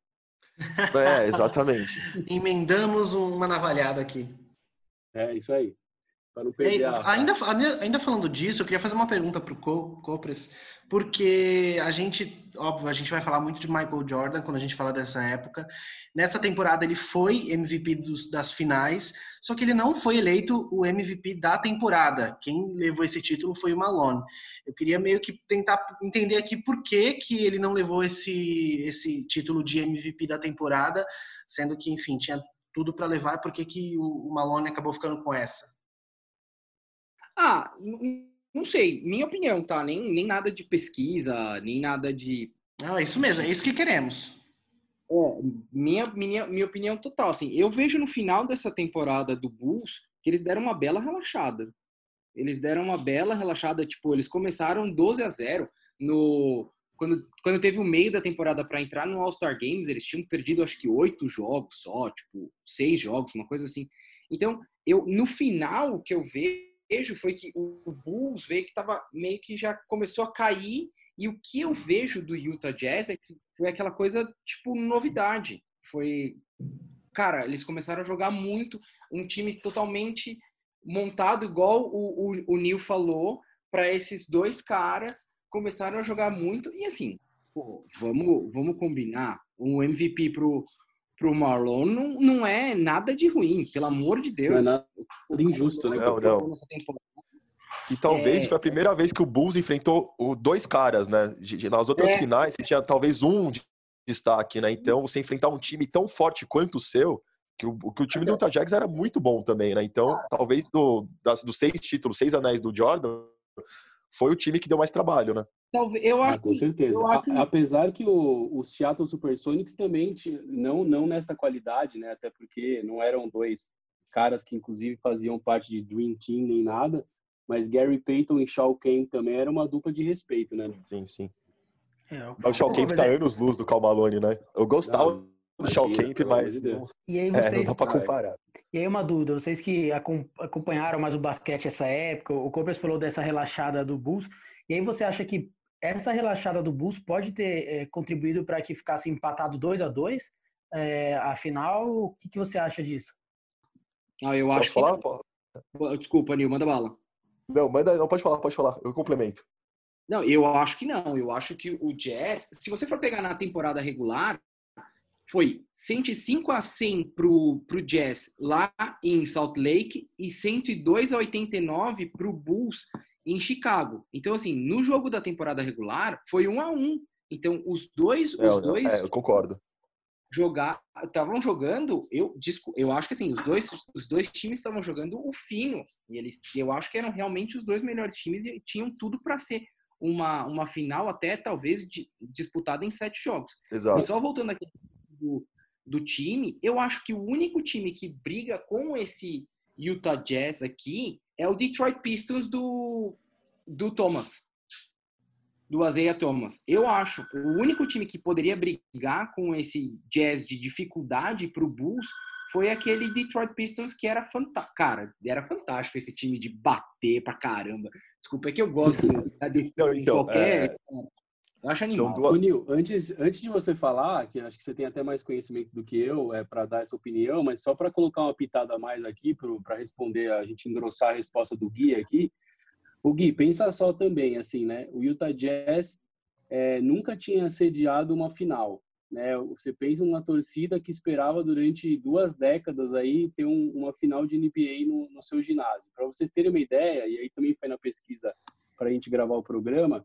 É, exatamente. Emendamos uma navalhada aqui. É, isso aí. Para não perder a... ainda, ainda falando disso, eu queria fazer uma pergunta para o Copres, porque a gente, óbvio, a gente vai falar muito de Michael Jordan quando a gente fala dessa época. Nessa temporada ele foi M V P dos, das finais, só que ele não foi eleito o M V P da temporada. Quem levou esse título foi o Malone. Eu queria meio que tentar entender aqui por que, que ele não levou esse, esse título de M V P da temporada, sendo que, enfim, tinha tudo para levar, por que, que o Malone acabou ficando com essa? Ah, não sei, minha opinião, tá? Nem, nem nada de pesquisa, nem nada de... Ah, é isso mesmo, é isso que queremos. É, minha, minha, minha opinião total, assim, eu vejo no final dessa temporada do Bulls que eles deram uma bela relaxada. Eles deram uma bela relaxada, tipo, eles começaram doze a zero no... Quando, quando teve o meio da temporada para entrar no All-Star Games, eles tinham perdido, acho que, oito jogos só, tipo, seis jogos, uma coisa assim. Então, eu, no final, o que eu vejo vejo foi que o Bulls veio que estava meio que já começou a cair, e o que eu vejo do Utah Jazz é que foi aquela coisa, tipo, novidade. Foi, cara, eles começaram a jogar muito, um time totalmente montado, igual o, o, o Neil falou, para esses dois caras, começaram a jogar muito, e assim, pô, vamos, vamos combinar, um M V P pro pro Marlon não, não é nada de ruim, pelo amor de Deus. Não é nada injusto, né? Não, não. E talvez É... foi a primeira vez que o Bulls enfrentou o, dois caras, né? De, de, nas outras É. finais, você tinha talvez um de destaque, né? Então, você enfrentar um time tão forte quanto o seu, que o, que o time do Utah Jazz era muito bom também, né? Então, talvez do, das, dos seis títulos, seis anéis do Jordan, foi o time que deu mais trabalho, né? Talvez, eu acho ah, com certeza. Eu acho... A, apesar que o, o Seattle Supersonics também, tinha, não, não nessa qualidade, né? Até porque não eram dois caras que, inclusive, faziam parte de Dream Team nem nada, mas Gary Payton e Shawn Kemp também era uma dupla de respeito, né? Sim, sim. É, o, O Shawn Kemp tá é... anos-luz do Karl Malone, né? Eu gostava Não, do Shawn imagina, Kemp, pelo amor mas de não, Deus. E aí é, não vocês... dá pra comparar. E aí uma dúvida, vocês que acom- acompanharam mais o basquete essa época, o Cobras falou dessa relaxada do Bulls, e aí você acha que essa relaxada do Bulls pode ter é, contribuído para que ficasse empatado dois a dois? É, afinal, o que, que você acha disso? Ah, eu acho Posso falar? que... Desculpa, Nil, manda bala. Não, manda, não, pode falar, pode falar. Eu complemento. Não, eu acho que não. Eu acho que o Jazz, se você for pegar na temporada regular, foi cento e cinco a cem pro, pro Jazz lá em Salt Lake e cento e dois a oitenta e nove pro Bulls em Chicago. Então, assim, no jogo da temporada regular, foi um a um. Então, os dois, Não, os não, dois é, eu concordo. jogar, estavam jogando, eu, eu acho que assim, os dois, os dois times estavam jogando o fino. E eles, eu acho que eram realmente os dois melhores times e tinham tudo para ser uma, uma final até talvez de, disputada em sete jogos. Exato. E só voltando aqui do, do time, eu acho que o único time que briga com esse Utah Jazz aqui é o Detroit Pistons do, do Thomas. Do Isaiah Thomas. Eu acho o único time que poderia brigar com esse Jazz de dificuldade para o Bulls foi aquele Detroit Pistons que era fantástico. Cara, era fantástico esse time de bater pra caramba. Desculpa, é que eu gosto de Não, então, qualquer... é... Eu acho São animal. duas... Ô, Nil, antes, antes de você falar, que acho que você tem até mais conhecimento do que eu é, para dar essa opinião, mas só para colocar uma pitada a mais aqui, para responder, a gente engrossar a resposta do Gui aqui. O Gui, pensa só também, assim, né? O Utah Jazz é, nunca tinha sediado uma final, né? Você pensa numa torcida que esperava durante duas décadas aí ter um, uma final de N B A no, no seu ginásio. Para vocês terem uma ideia, e aí também foi na pesquisa para a gente gravar o programa,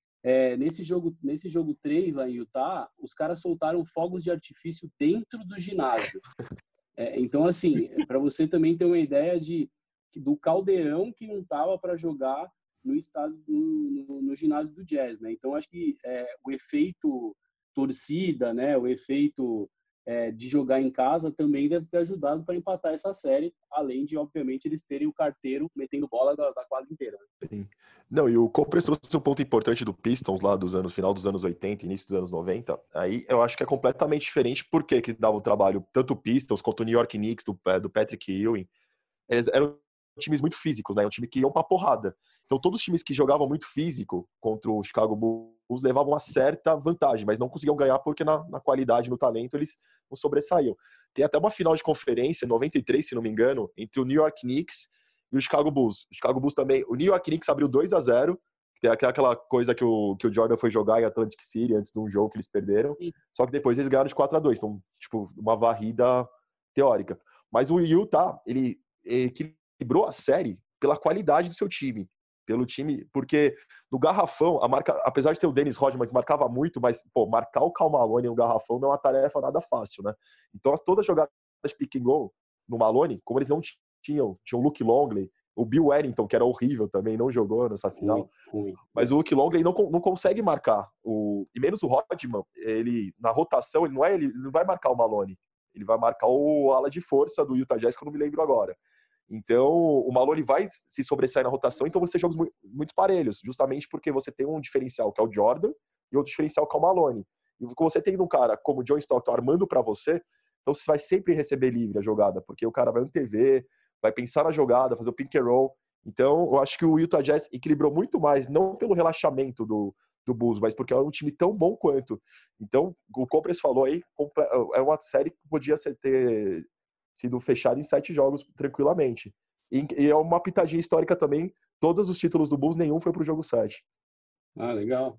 é, nesse jogo nesse jogo três lá em Utah, os caras soltaram fogos de artifício dentro do ginásio. É, então, assim, para você também ter uma ideia de do caldeirão que não tava para jogar no estado no, no, no ginásio do Jazz, né? Então acho que é, o efeito torcida, né? O efeito é, de jogar em casa também deve ter ajudado para empatar essa série, além de obviamente eles terem o carteiro metendo bola da, da quadra inteira. Sim. Não, e o Copres trouxe um ponto importante do Pistons lá dos anos final dos anos oitenta, início dos anos noventa. Aí eu acho que é completamente diferente porque que dava o trabalho tanto o Pistons quanto o New York Knicks do, do Patrick Ewing. Eles eram times muito físicos, né? Um time que iam pra porrada. Então todos os times que jogavam muito físico contra o Chicago Bulls levavam uma certa vantagem, mas não conseguiam ganhar porque na, na qualidade, no talento, eles não sobressaíam. Tem até uma final de conferência, em noventa e três, se não me engano, entre o New York Knicks e o Chicago Bulls. O Chicago Bulls também... O New York Knicks abriu dois a zero, tem aquela coisa que o, que o Jordan foi jogar em Atlantic City antes de um jogo que eles perderam, Sim. Só que depois eles ganharam de quatro a dois, então, tipo, uma varrida teórica. Mas o Utah, ele equilibrou a série pela qualidade do seu time, pelo time, porque no garrafão, a marca, apesar de ter o Dennis Rodman que marcava muito, mas, pô, marcar o Karl Malone no garrafão não é uma tarefa nada fácil, né? Então, todas as jogadas de pick and roll no Malone, como eles não tinham, tinha o Luke Longley, o Bill Wellington, que era horrível também, não jogou nessa final, ruim, ruim. Mas o Luke Longley não, não consegue marcar, o, e menos o Rodman, ele, na rotação, ele não, é, ele não vai marcar o Malone, ele vai marcar o ala de força do Utah Jazz, que eu não me lembro agora. Então, o Malone vai se sobressair na rotação, então você jogos muito, muito parelhos, justamente porque você tem um diferencial que é o Jordan e outro diferencial que é o Malone. E você tem um cara como o John Stockton armando para você, então você vai sempre receber livre a jogada, porque o cara vai antever, vai pensar na jogada, fazer o pick and roll. Então, eu acho que o Utah Jazz equilibrou muito mais, não pelo relaxamento do, do Bulls, mas porque é um time tão bom quanto. Então, o Copres falou aí, é uma série que podia ser, ter sido fechada em sete jogos tranquilamente. E, e é uma pitadinha histórica também, todos os títulos do Bulls, nenhum foi pro jogo sete. Ah, legal.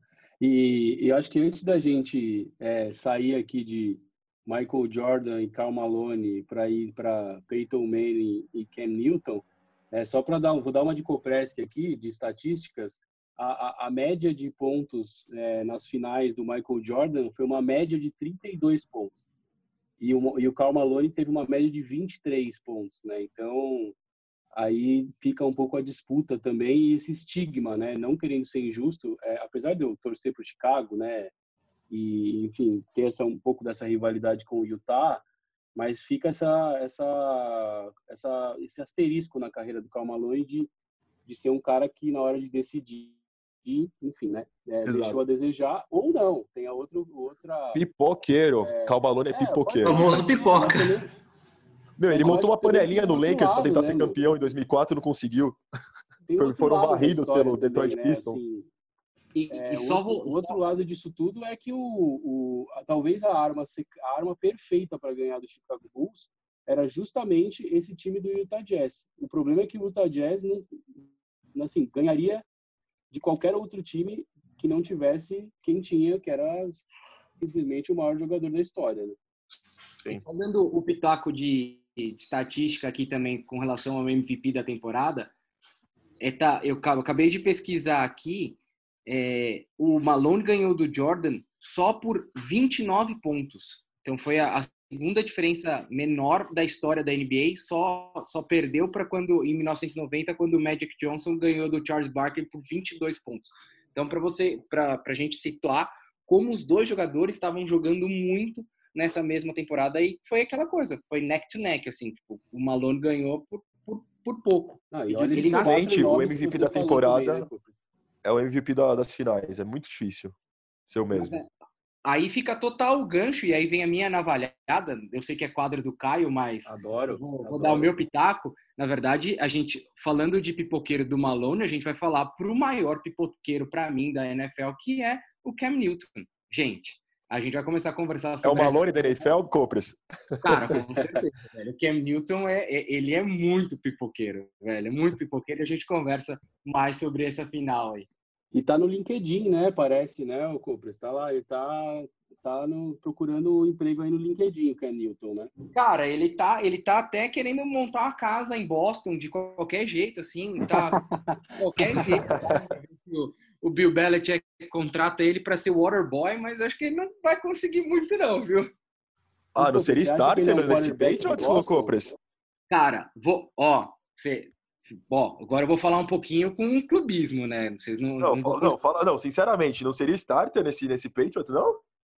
E, e acho que antes da gente é, sair aqui de Michael Jordan e Karl Malone para ir para Peyton Manning e Cam Newton, É, só para dar, vou dar uma de Kopreski aqui, de estatísticas, a, a, a média de pontos é, nas finais do Michael Jordan foi uma média de trinta e dois pontos. E o, e o Karl Malone teve uma média de vinte e três pontos, né? Então, aí fica um pouco a disputa também e esse estigma, né? Não querendo ser injusto, é, apesar de eu torcer para o Chicago, né? E, enfim, ter essa, um pouco dessa rivalidade com o Utah, mas fica essa, essa, essa, esse asterisco na carreira do Karl Malone de, de ser um cara que, na hora de decidir, enfim, né? É, deixou a desejar, ou não. Tem a outra... outra Pipoqueiro. é, Karl Malone é pipoqueiro. O famoso pipoca. Meu, ele montou uma panelinha no Lakers para tentar né, ser campeão em dois mil e quatro e não conseguiu. Foi, foram varridos pelo também, Detroit né? Pistons. Assim, e, é, e só outro, vou... o outro lado disso tudo é que o, o talvez a arma, a arma perfeita para ganhar do Chicago Bulls era justamente esse time do Utah Jazz. O problema é que o Utah Jazz não, assim, ganharia de qualquer outro time que não tivesse quem tinha, que era simplesmente o maior jogador da história. Né? Sim. Falando o pitaco de, de estatística aqui também com relação ao M V P da temporada, é, tá, eu, eu acabei de pesquisar aqui, é, o Malone ganhou do Jordan só por vinte e nove pontos. Então foi a, a segunda diferença menor da história da N B A, só, só perdeu para quando em mil novecentos e noventa, quando o Magic Johnson ganhou do Charles Barkley por vinte e dois pontos. Então para você, para a gente situar como os dois jogadores estavam jogando muito nessa mesma temporada, e foi aquela coisa, foi neck to neck, assim, tipo, o Malone ganhou por, por, por pouco. Ah, e olha, ele nasce, o M V P da temporada também, né? É o M V P da, das finais, é muito difícil ser o mesmo. É, aí fica total o gancho, e aí vem a minha navalhada, eu sei que é quadro do Caio, mas adoro, vou, adoro. vou dar o meu pitaco. Na verdade, a gente, falando de pipoqueiro do Malone, a gente vai falar pro maior pipoqueiro para mim da N F L, que é o Cam Newton. Gente, a gente vai começar a conversar sobre... É o Malone essa... da N F L, Copres? Cara, com certeza, velho. O Cam Newton, é, é, ele é muito pipoqueiro, velho. É muito pipoqueiro, e a gente conversa mais sobre essa final aí. E tá no LinkedIn, né? Parece, né, o Copres? Tá lá, ele tá, tá no, procurando emprego aí no LinkedIn, o Cam Newton, né? Cara, ele tá, ele tá até querendo montar uma casa em Boston de qualquer jeito, assim, tá de qualquer jeito. Tá? O Bill Belichick contrata ele para ser waterboy, mas acho que ele não vai conseguir muito não, viu? Ah, não seria starter é um nesse Patriots, Copres? Cara, vou, ó, você... Bom, agora eu vou falar um pouquinho com um clubismo, né? Vocês não, não, não, fala, vão... não, fala, não, sinceramente, não seria starter nesse, nesse Patriots, não?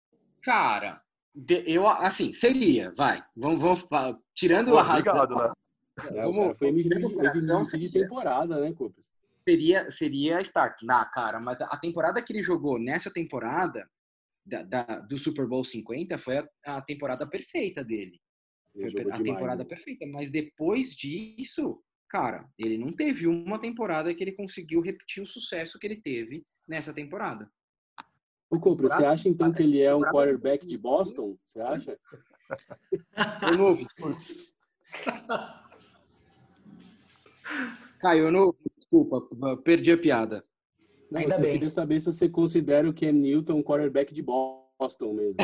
Cara, eu, assim, seria, vai. Vamos, vamos tirando Pô, a razão. Obrigado, né? É, vamos, foi M V P de, de temporada, né, Copres? Seria, seria starter. Na cara, mas a temporada que ele jogou nessa temporada da, da, do Super Bowl cinquenta foi a, a temporada perfeita dele. Foi a demais, temporada né? perfeita. Mas depois disso... Cara, ele não teve uma temporada que ele conseguiu repetir o sucesso que ele teve nessa temporada. O Copra, você acha então que ele é um quarterback de Boston? Você acha? Eu não ouvi. Caio, eu não ouvi. Desculpa, perdi a piada. Não, Ainda eu bem. queria saber se você considera o Cam Newton um quarterback de Boston mesmo.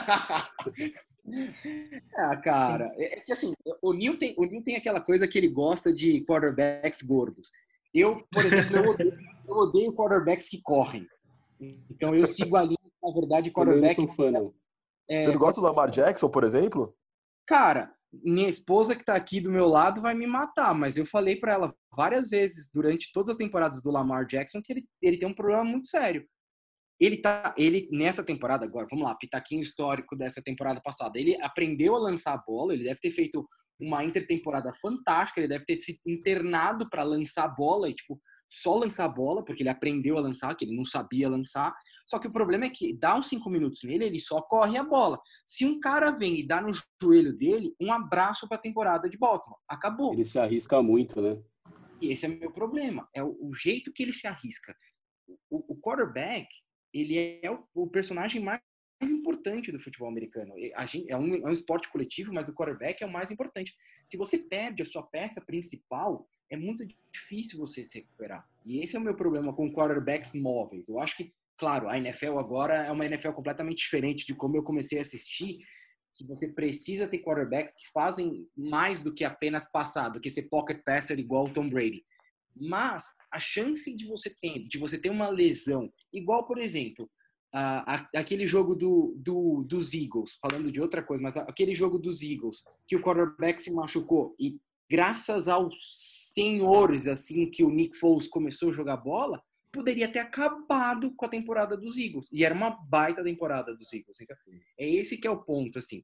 Ah, cara, é que assim, o Neil, tem, o Neil tem aquela coisa que ele gosta de quarterbacks gordos. Eu, por exemplo, eu odeio, eu odeio quarterbacks que correm. Então eu sigo a linha, na verdade, quarterback... Eu não sou fã, não. É, Você não gosta do Lamar Jackson, por exemplo? Cara, minha esposa que tá aqui do meu lado vai me matar, mas eu falei pra ela várias vezes, durante todas as temporadas do Lamar Jackson, que ele, ele tem um problema muito sério. Ele tá, ele nessa temporada agora, vamos lá, pitaquinho histórico dessa temporada passada. Ele aprendeu a lançar a bola, ele deve ter feito uma intertemporada fantástica, ele deve ter se internado para lançar a bola e tipo só lançar a bola, porque ele aprendeu a lançar, que ele não sabia lançar. Só que o problema é que dá uns cinco minutos nele, ele só corre a bola. Se um cara vem e dá no joelho dele, um abraço para a temporada de Baltimore. Acabou. Ele se arrisca muito, né? E esse é meu problema, é o, o jeito que ele se arrisca. O, o quarterback, ele é o, o personagem mais importante do futebol americano. A gente, é, um, é um esporte coletivo, mas o quarterback é o mais importante. Se você perde a sua peça principal, é muito difícil você se recuperar. E esse é o meu problema com quarterbacks móveis. Eu acho que, claro, a N F L agora é uma N F L completamente diferente de como eu comecei a assistir, que você precisa ter quarterbacks que fazem mais do que apenas passar, do que ser pocket passer igual o Tom Brady. Mas a chance de você ter, de você ter uma lesão, igual, por exemplo, a, a, aquele jogo do, do, dos Eagles, falando de outra coisa, mas aquele jogo dos Eagles, que o quarterback se machucou e graças aos senhores, assim, que o Nick Foles começou a jogar bola, poderia ter acabado com a temporada dos Eagles. E era uma baita temporada dos Eagles. Então, é esse que é o ponto, assim.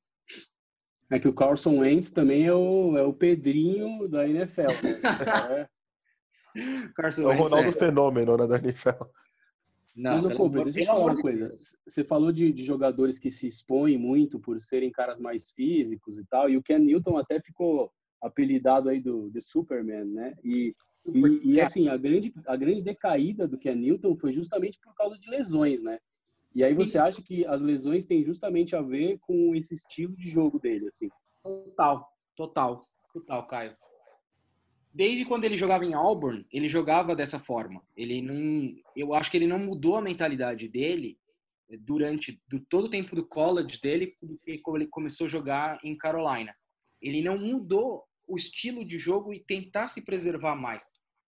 É que o Carson Wentz também é o, é o Pedrinho da N F L, né? Carson é o Ronaldo é... Fenômeno, né, da N F L. Não, Mas, pô, deixa eu te falar uma coisa. Deus. Você falou de, de jogadores que se expõem muito por serem caras mais físicos e tal, e o Ken Newton até ficou apelidado aí do The Superman, né? E, e, e assim, a grande, a grande decaída do Ken Newton foi justamente por causa de lesões, né? E aí você acha que as lesões têm justamente a ver com esse estilo de jogo dele, assim? Total, total, total, Caio. Desde quando ele jogava em Auburn, ele jogava dessa forma. Ele não, eu acho que ele não mudou a mentalidade dele durante do, todo o tempo do college dele, quando ele começou a jogar em Carolina. Ele não mudou o estilo de jogo e tentar se preservar mais.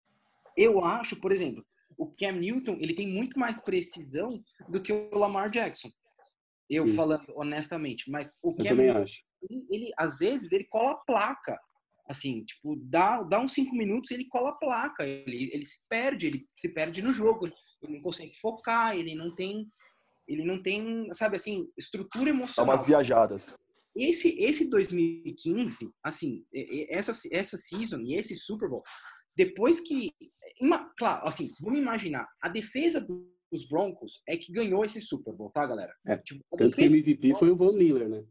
Eu acho, por exemplo, o Cam Newton, ele tem muito mais precisão do que o Lamar Jackson. Eu Sim. falando honestamente, mas o Cam Newton, ele, ele, às vezes, ele cola a placa. Assim, tipo, dá, dá uns cinco minutos e ele cola a placa. Ele, ele se perde, ele se perde no jogo. Ele não consegue focar, ele não tem, ele não tem, sabe, assim, estrutura emocional. Dá umas viajadas. Esse, esse dois mil e quinze, assim, essa, essa season e esse Super Bowl, depois que, uma, claro, assim, vamos imaginar, a defesa dos Broncos é que ganhou esse Super Bowl, tá, galera? É, tipo, tanto que o M V P foi o Von Miller, né?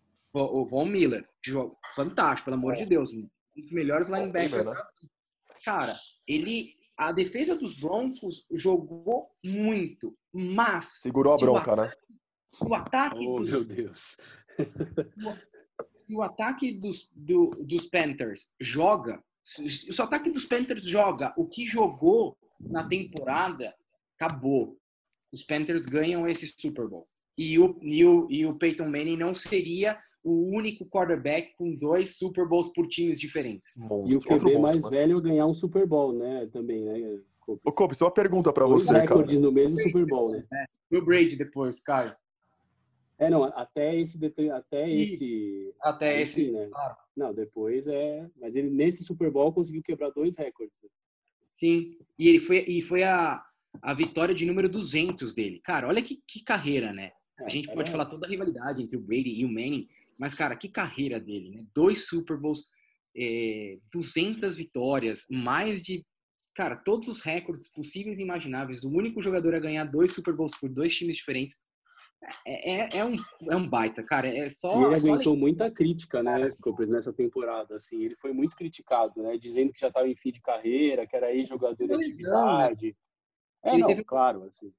O Von Miller, jogo fantástico, pelo amor é. de Deus, um dos melhores linebackers. Né? Cara, ele, a defesa dos Broncos jogou muito, mas segurou a bronca, o né? O ataque oh, dos, meu Deus. Se o ataque dos, do, dos Panthers joga, se o ataque dos Panthers joga o que jogou na temporada, acabou. Os Panthers ganham esse Super Bowl. E o, e o, e o Peyton Manning não seria o único quarterback com dois Super Bowls por times diferentes. Monstro. E o Q B mais monstro, velho ganhar um Super Bowl, né? Também, né? Ô, Copes, só uma pergunta pra Dois você, cara. recordes no mesmo Super Bowl, né? É. O Brady depois, Caio. É, não, até esse... Até e, esse até esse, né? Claro. Não, depois é... Mas ele, nesse Super Bowl, conseguiu quebrar dois recordes. Né? Sim, e ele foi, e foi a, a vitória de número duzentos dele. Cara, olha que, que carreira, né? A gente é, pode é. falar toda a rivalidade entre o Brady e o Manning, mas, cara, que carreira dele, né? Dois Super Bowls, é, duzentas vitórias, mais de, cara, todos os recordes possíveis e imagináveis. O único jogador a ganhar dois Super Bowls por dois times diferentes. É, é, é, um, é um baita, cara. É só, e ele é só aguentou muita crítica, né, Copers, nessa temporada. Assim, ele foi muito criticado, né? Dizendo que já estava em fim de carreira, que era ex-jogador de atividade. Né? É, ele não, teve... claro, assim.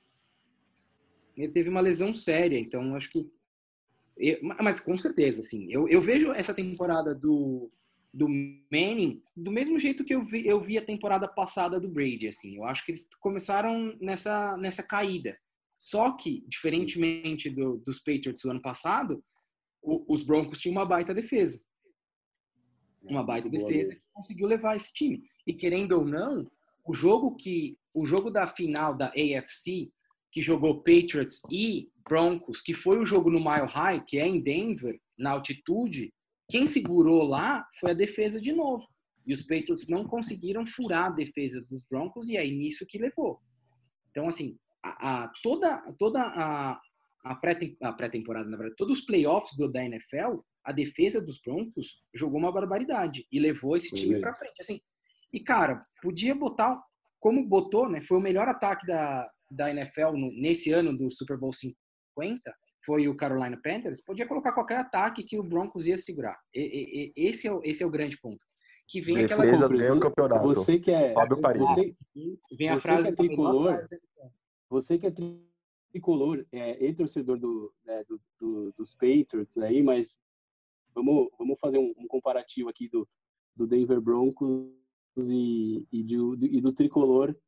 Ele teve uma lesão séria, então acho que... Eu, mas com certeza, assim, eu, eu vejo essa temporada do, do Manning do mesmo jeito que eu vi, eu vi a temporada passada do Brady, assim. Eu acho que eles começaram nessa, nessa caída. Só que, diferentemente do, dos Patriots do ano passado, o, os Broncos tinham uma baita defesa. Uma baita defesa que conseguiu levar esse time. E querendo ou não, o jogo, que, o jogo da final da A F C, que jogou Patriots e Broncos, que foi o jogo no Mile High, que é em Denver, na altitude, quem segurou lá foi a defesa de novo. E os Patriots não conseguiram furar a defesa dos Broncos, e é nisso que levou. Então, assim, a, a, toda, toda a, a pré-temporada, na verdade, todos os playoffs do, da N F L, a defesa dos Broncos jogou uma barbaridade e levou esse time para frente. Assim, e, cara, podia botar, como botou, né? Foi o melhor ataque da, da N F L no, nesse ano do Super Bowl cinquenta, foi o Carolina Panthers. Podia colocar qualquer ataque que o Broncos ia segurar. E, e, e, esse, é o, esse é o grande ponto. Que vem Defesas aquela ganham o campeonato. Você que é, Fábio Paris. Você, vem a você frase que é tricolor, você que é tricolor é, e torcedor do, né, do, do, dos Patriots aí, mas vamos, vamos fazer um, um comparativo aqui do, do Denver Broncos e, e, de, do, e do tricolor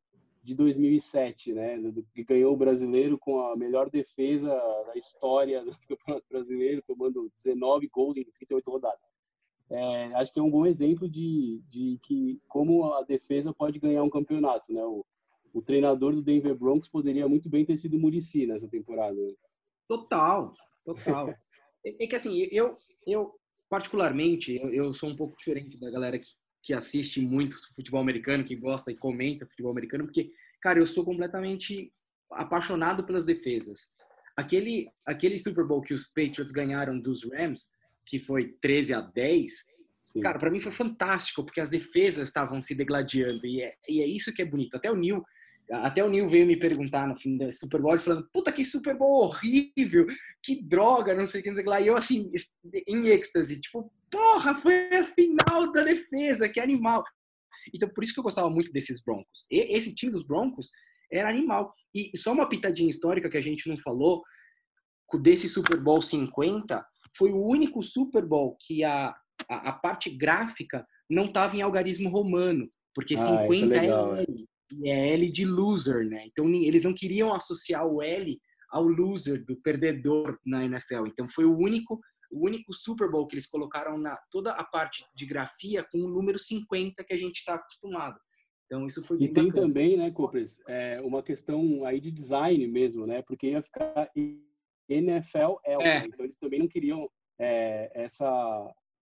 de dois mil e sete, né? Que ganhou o brasileiro com a melhor defesa da história do Campeonato Brasileiro, tomando dezenove gols em trinta e oito rodadas. É, acho que é um bom exemplo de, de que como a defesa pode ganhar um campeonato, né? O, o treinador do Denver Broncos poderia muito bem ter sido o Muricy nessa temporada. Total, total. É, é que assim, eu, eu particularmente, eu, eu sou um pouco diferente da galera que, que assiste muito futebol americano, que gosta e comenta futebol americano, porque, cara, eu sou completamente apaixonado pelas defesas. Aquele, aquele Super Bowl que os Patriots ganharam dos Rams, que foi treze a dez, sim, cara, para mim foi fantástico, porque as defesas estavam se degladiando, e é, e é isso que é bonito. Até o Neil, até o Neil veio me perguntar no fim da Super Bowl, falando, puta, que Super Bowl horrível, que droga, não sei o que, não sei o que lá. E eu, assim, em êxtase, tipo, porra, foi a final da defesa, que animal. Então, por isso que eu gostava muito desses Broncos. E esse time dos Broncos era animal. E só uma pitadinha histórica que a gente não falou, desse Super Bowl cinquenta, foi o único Super Bowl que a, a, a parte gráfica não estava em algarismo romano, porque ah, cinquenta é, legal, é L, e é L de loser, né? Então eles não queriam associar o L ao loser, do perdedor na N F L. Então foi o único, o único Super Bowl que eles colocaram na toda a parte de grafia com o número cinquenta que a gente está acostumado. Então isso foi bem E tem bacana. Também, né, Cooper, é, uma questão aí de design mesmo, né? Porque ia ficar N F L L, é. Né? Então eles também não queriam é, essa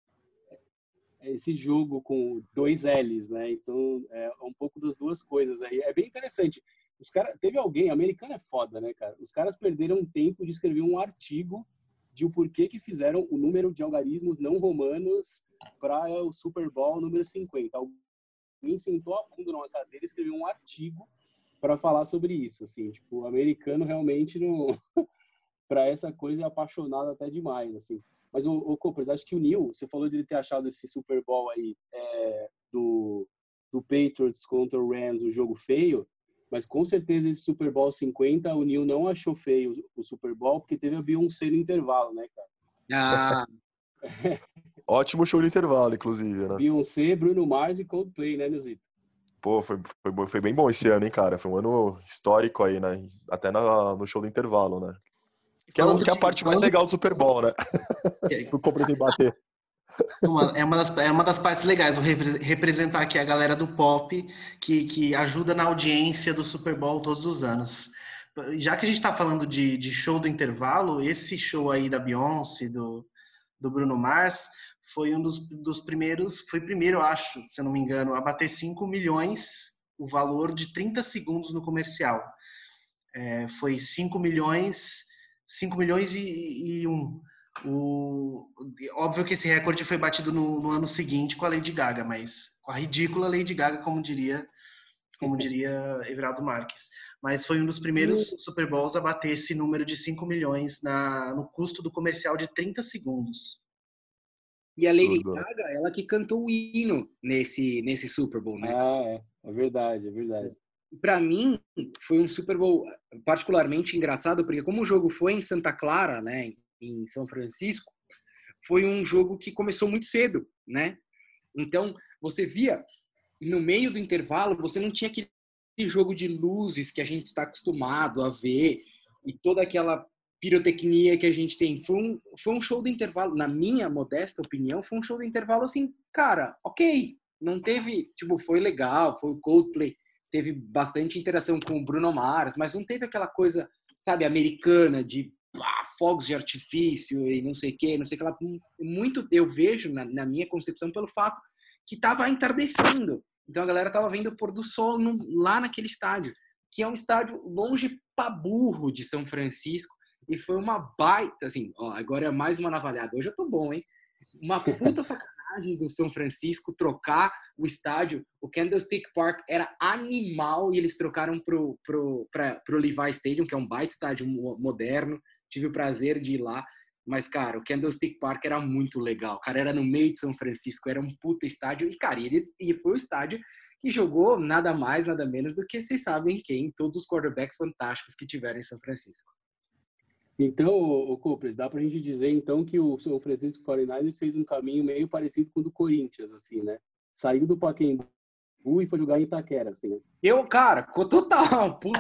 esse jogo com dois L's, né? Então é um pouco das duas coisas aí. É bem interessante. Os cara, teve alguém, americano é foda, né, cara? Os caras perderam tempo de escrever um artigo de o porquê que fizeram o número de algarismos não romanos para o Super Bowl número cinquenta. Alguém sentou a bunda numa cadeira e escreveu um artigo para falar sobre isso, assim. Tipo, o americano realmente não para essa coisa é apaixonado até demais, assim. Mas, o, o Cooper, acho que o Neil, você falou de ele ter achado esse Super Bowl aí é, do, do Patriots contra o Rams, o jogo feio, mas com certeza esse Super Bowl cinquenta, o Neil não achou feio o, o Super Bowl, porque teve a Beyoncé no intervalo, né, cara? Ah. Ótimo show de intervalo, inclusive, né? Beyoncé, Bruno Mars e Coldplay, né, Nilzito? Pô, foi, foi, foi bem bom esse ano, hein, cara? Foi um ano histórico aí, né? Até na, no show do intervalo, né? Que é, que é a parte mais legal do Super Bowl, né? Tu compra sem bater. Uma, é, uma das, é uma das partes legais, vou representar aqui a galera do pop, que, que ajuda na audiência do Super Bowl todos os anos. Já que a gente tá falando de, de show do intervalo, esse show aí da Beyoncé, do, do Bruno Mars, foi um dos, dos primeiros, foi primeiro, eu acho, se eu não me engano, a bater cinco milhões, o valor de trinta segundos no comercial. É, foi cinco milhões... cinco milhões e, e um. O, óbvio que esse recorde foi batido no, no ano seguinte com a Lady Gaga, mas com a ridícula Lady Gaga, como diria, como diria Everaldo Marques. Mas foi um dos primeiros Super Bowls a bater esse número de cinco milhões na, no custo do comercial de trinta segundos. E a Lady Gaga, ela que cantou o hino nesse, nesse Super Bowl, né? Ah, é. É verdade, é verdade. Para mim, foi um Super Bowl particularmente engraçado, porque como o jogo foi em Santa Clara, né, em São Francisco, foi um jogo que começou muito cedo, né? Então, você via, no meio do intervalo, você não tinha aquele jogo de luzes que a gente está acostumado a ver e toda aquela pirotecnia que a gente tem. Foi um, foi um show do intervalo, na minha modesta opinião, foi um show do intervalo assim, cara, ok, não teve, tipo, foi legal, foi o Coldplay, teve bastante interação com o Bruno Mars, mas não teve aquela coisa, sabe, americana de pá, fogos de artifício e não sei o que, não sei o que lá. Muito eu vejo, na, na minha concepção, pelo fato que estava entardecendo. Então a galera estava vendo o pôr do sol no, lá naquele estádio, que é um estádio longe pra burro de São Francisco, e foi uma baita, assim, ó, agora é mais uma navalhada. Hoje eu tô bom, hein? Uma puta sacanagem do São Francisco trocar o estádio. O Candlestick Park era animal e eles trocaram pro, pro, pra, pro Levi Stadium, que é um baita estádio moderno. Tive o prazer de ir lá. Mas, cara, o Candlestick Park era muito legal. Cara, era no meio de São Francisco, era um puta estádio. E, cara, eles, e foi o estádio que jogou nada mais, nada menos do que vocês sabem quem, todos os quarterbacks fantásticos que tiveram em São Francisco. Então, o Cooper, dá pra gente dizer, então, que o São Francisco quarenta e nove ers fez um caminho meio parecido com o do Corinthians, assim, né? Saiu do Pacaembu Itaqueracaú e foi jogar em Itaquera, assim. Eu, cara, total, puta,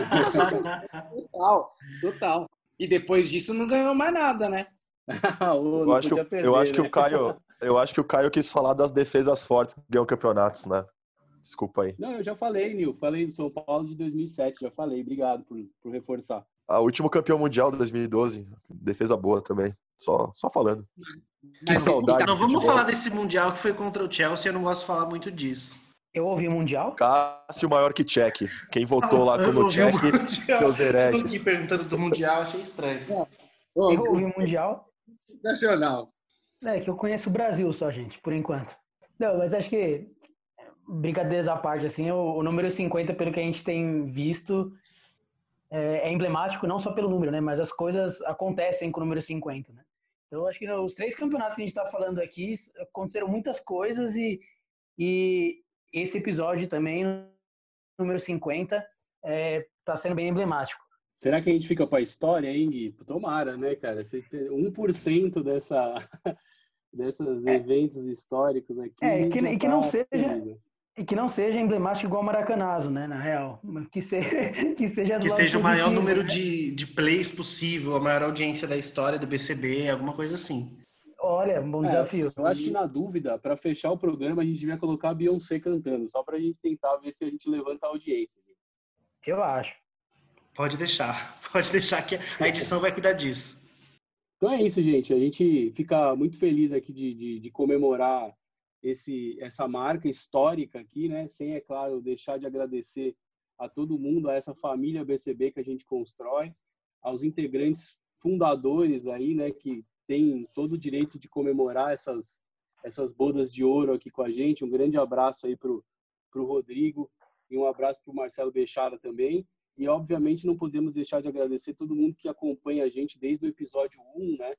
total, total. E depois disso não ganhou mais nada, né? Ô, Eu não acho, que, podia o- perder, eu, acho que né? o Caio, eu acho que o Caio quis falar das defesas fortes que ganham campeonatos, né? Desculpa aí. Não, eu já falei, Nil. Falei do São Paulo de dois mil e sete, já falei. Obrigado por, por reforçar. A último campeão mundial de dois mil e doze, defesa boa também. Só, só falando. Que Mas saudade. Não de vamos futebol. falar desse Mundial que foi contra o Chelsea, eu não gosto de falar muito disso. Eu ouvi o Mundial? Cássio maior que Tchek. Quem votou lá Eu como ouvi o Tchek, Mundial. seus Eu tô aqui hereges. perguntando do Mundial, achei estranho. Ô, Eu ouvi o Mundial. Nacional. É que eu conheço o Brasil só, gente, por enquanto. Não, mas acho que, brincadeiras à parte, assim, o, o número cinquenta, pelo que a gente tem visto, é, é emblemático não só pelo número, né? Mas as coisas acontecem com o número cinquenta, né? Então, acho que nos três campeonatos que a gente está falando aqui, aconteceram muitas coisas e, e esse episódio também, número cinquenta, está sendo bem emblemático. Será que a gente fica para a história, hein, Gui? Tomara, né, cara? Você ter um por cento dessa, desses É. eventos históricos aqui. É, e que, já e que tá não seja... feliz, né? E que não seja emblemático igual o Maracanazo, né, na real. Que, se, que seja do Que lado seja o maior positivo, número né? de, de plays possível, a maior audiência da história do B C B, alguma coisa assim. Olha, bom É, desafio. eu acho que na dúvida, para fechar o programa, a gente devia colocar a Beyoncé cantando, só para a gente tentar ver se a gente levanta a audiência. Eu acho. Pode deixar, pode deixar que a edição vai cuidar disso. Então é isso, gente. A gente fica muito feliz aqui de, de, de comemorar esse, essa marca histórica aqui, né? Sem, é claro, deixar de agradecer a todo mundo, a essa família B C B que a gente constrói, aos integrantes fundadores aí, né? Que tem todo o direito de comemorar essas, essas bodas de ouro aqui com a gente. Um grande abraço aí pro, pro Rodrigo e um abraço pro Marcelo Bechara também. E, obviamente, não podemos deixar de agradecer todo mundo que acompanha a gente desde o episódio um, né?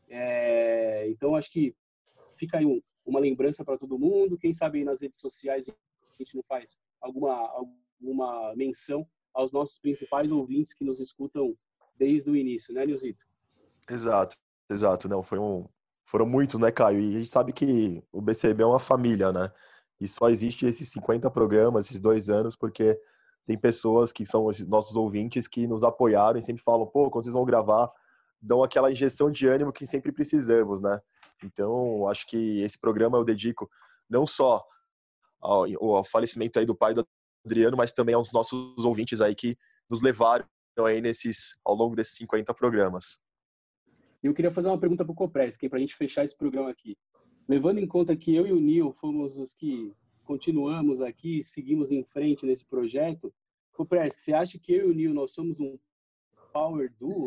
É, então, acho que fica aí um, uma lembrança para todo mundo. Quem sabe aí nas redes sociais a gente não faz alguma, alguma menção aos nossos principais ouvintes que nos escutam desde o início, né, Nilzito? Exato, exato. Não, foi um, foram muitos, né, Caio? E a gente sabe que o B C B é uma família, né? E só existe esses cinquenta programas, esses dois anos, porque tem pessoas que são esses nossos ouvintes que nos apoiaram e sempre falam, pô, quando vocês vão gravar, dão aquela injeção de ânimo que sempre precisamos, né? Então, acho que esse programa eu dedico não só ao, ao falecimento aí do pai do Adriano, mas também aos nossos ouvintes aí que nos levaram aí nesses, ao longo desses cinquenta programas. E eu queria fazer uma pergunta para o Kopreski, para a gente fechar esse programa aqui. Levando em conta que eu e o Nil fomos os que continuamos aqui, seguimos em frente nesse projeto, Kopreski, você acha que eu e o Nil, nós somos um power duo?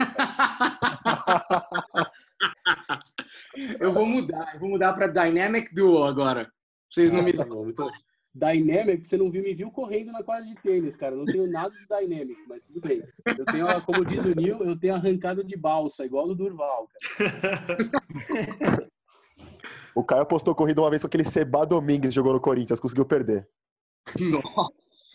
Eu vou mudar, eu vou mudar para Dynamic Duo agora. Vocês não Ah, me... tá bom. Então, Dynamic, você não viu, me viu correndo na quadra de tênis, cara. Eu não tenho nada de Dynamic, mas tudo bem. Eu tenho, a- como diz o Nil, eu tenho arrancada de balsa, igual do Durval, cara. O Caio postou corrida uma vez com aquele Seba Domingues, jogou no Corinthians, conseguiu perder. Nossa.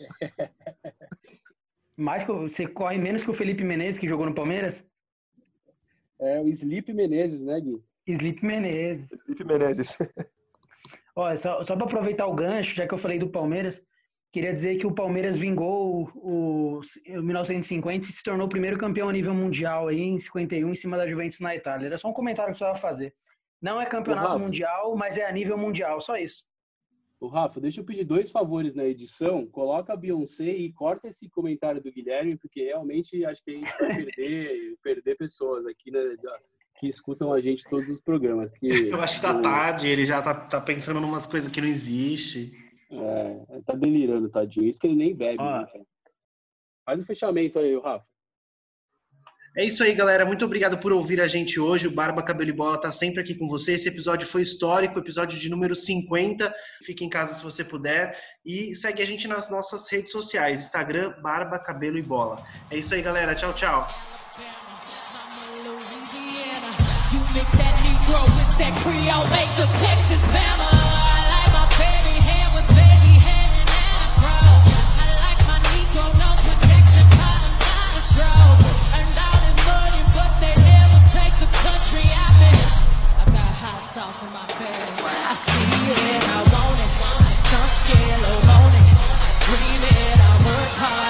Mais que, o- você corre menos que o Felipe Menezes, que jogou no Palmeiras? É o Sleep Menezes, né, Gui? Sleep Menezes. Felipe Menezes. Olha, só, só para aproveitar o gancho, já que eu falei do Palmeiras, queria dizer que o Palmeiras vingou o, o mil novecentos e cinquenta e se tornou o primeiro campeão a nível mundial aí em cinquenta e um, em cima da Juventus na Itália. Era só um comentário que eu precisava fazer. Não é campeonato Rafa. mundial, mas é a nível mundial, só isso. Ô, Rafa, deixa eu pedir dois favores na edição. Coloca a Beyoncé e corta esse comentário do Guilherme, porque realmente acho que a gente vai perder, perder pessoas aqui, né, que escutam a gente todos os programas. Que, Eu acho que tá o- tarde, ele já tá, tá pensando em umas coisas que não existem. É, tá delirando, tadinho. Isso que ele nem bebe, Ó. né, cara? Faz o fechamento aí, o Rafa. É isso aí, galera. Muito obrigado por ouvir a gente hoje. O Barba, Cabelo e Bola tá sempre aqui com você. Esse episódio foi histórico, episódio de número cinquenta. Fique em casa se você puder. E segue a gente nas nossas redes sociais. Instagram, Barba, Cabelo e Bola. É isso aí, galera. Tchau, tchau. You mix that Negro with that Creole, make a Texas Bama. I like my baby hair with baby hair and afro. I like my Negro, no protection, cotton, not a straw. Earned all this money, but they never take the country out of it. I got hot sauce in my bag. I see it, I want it. I stunt yellow on it. dream it, I work hard.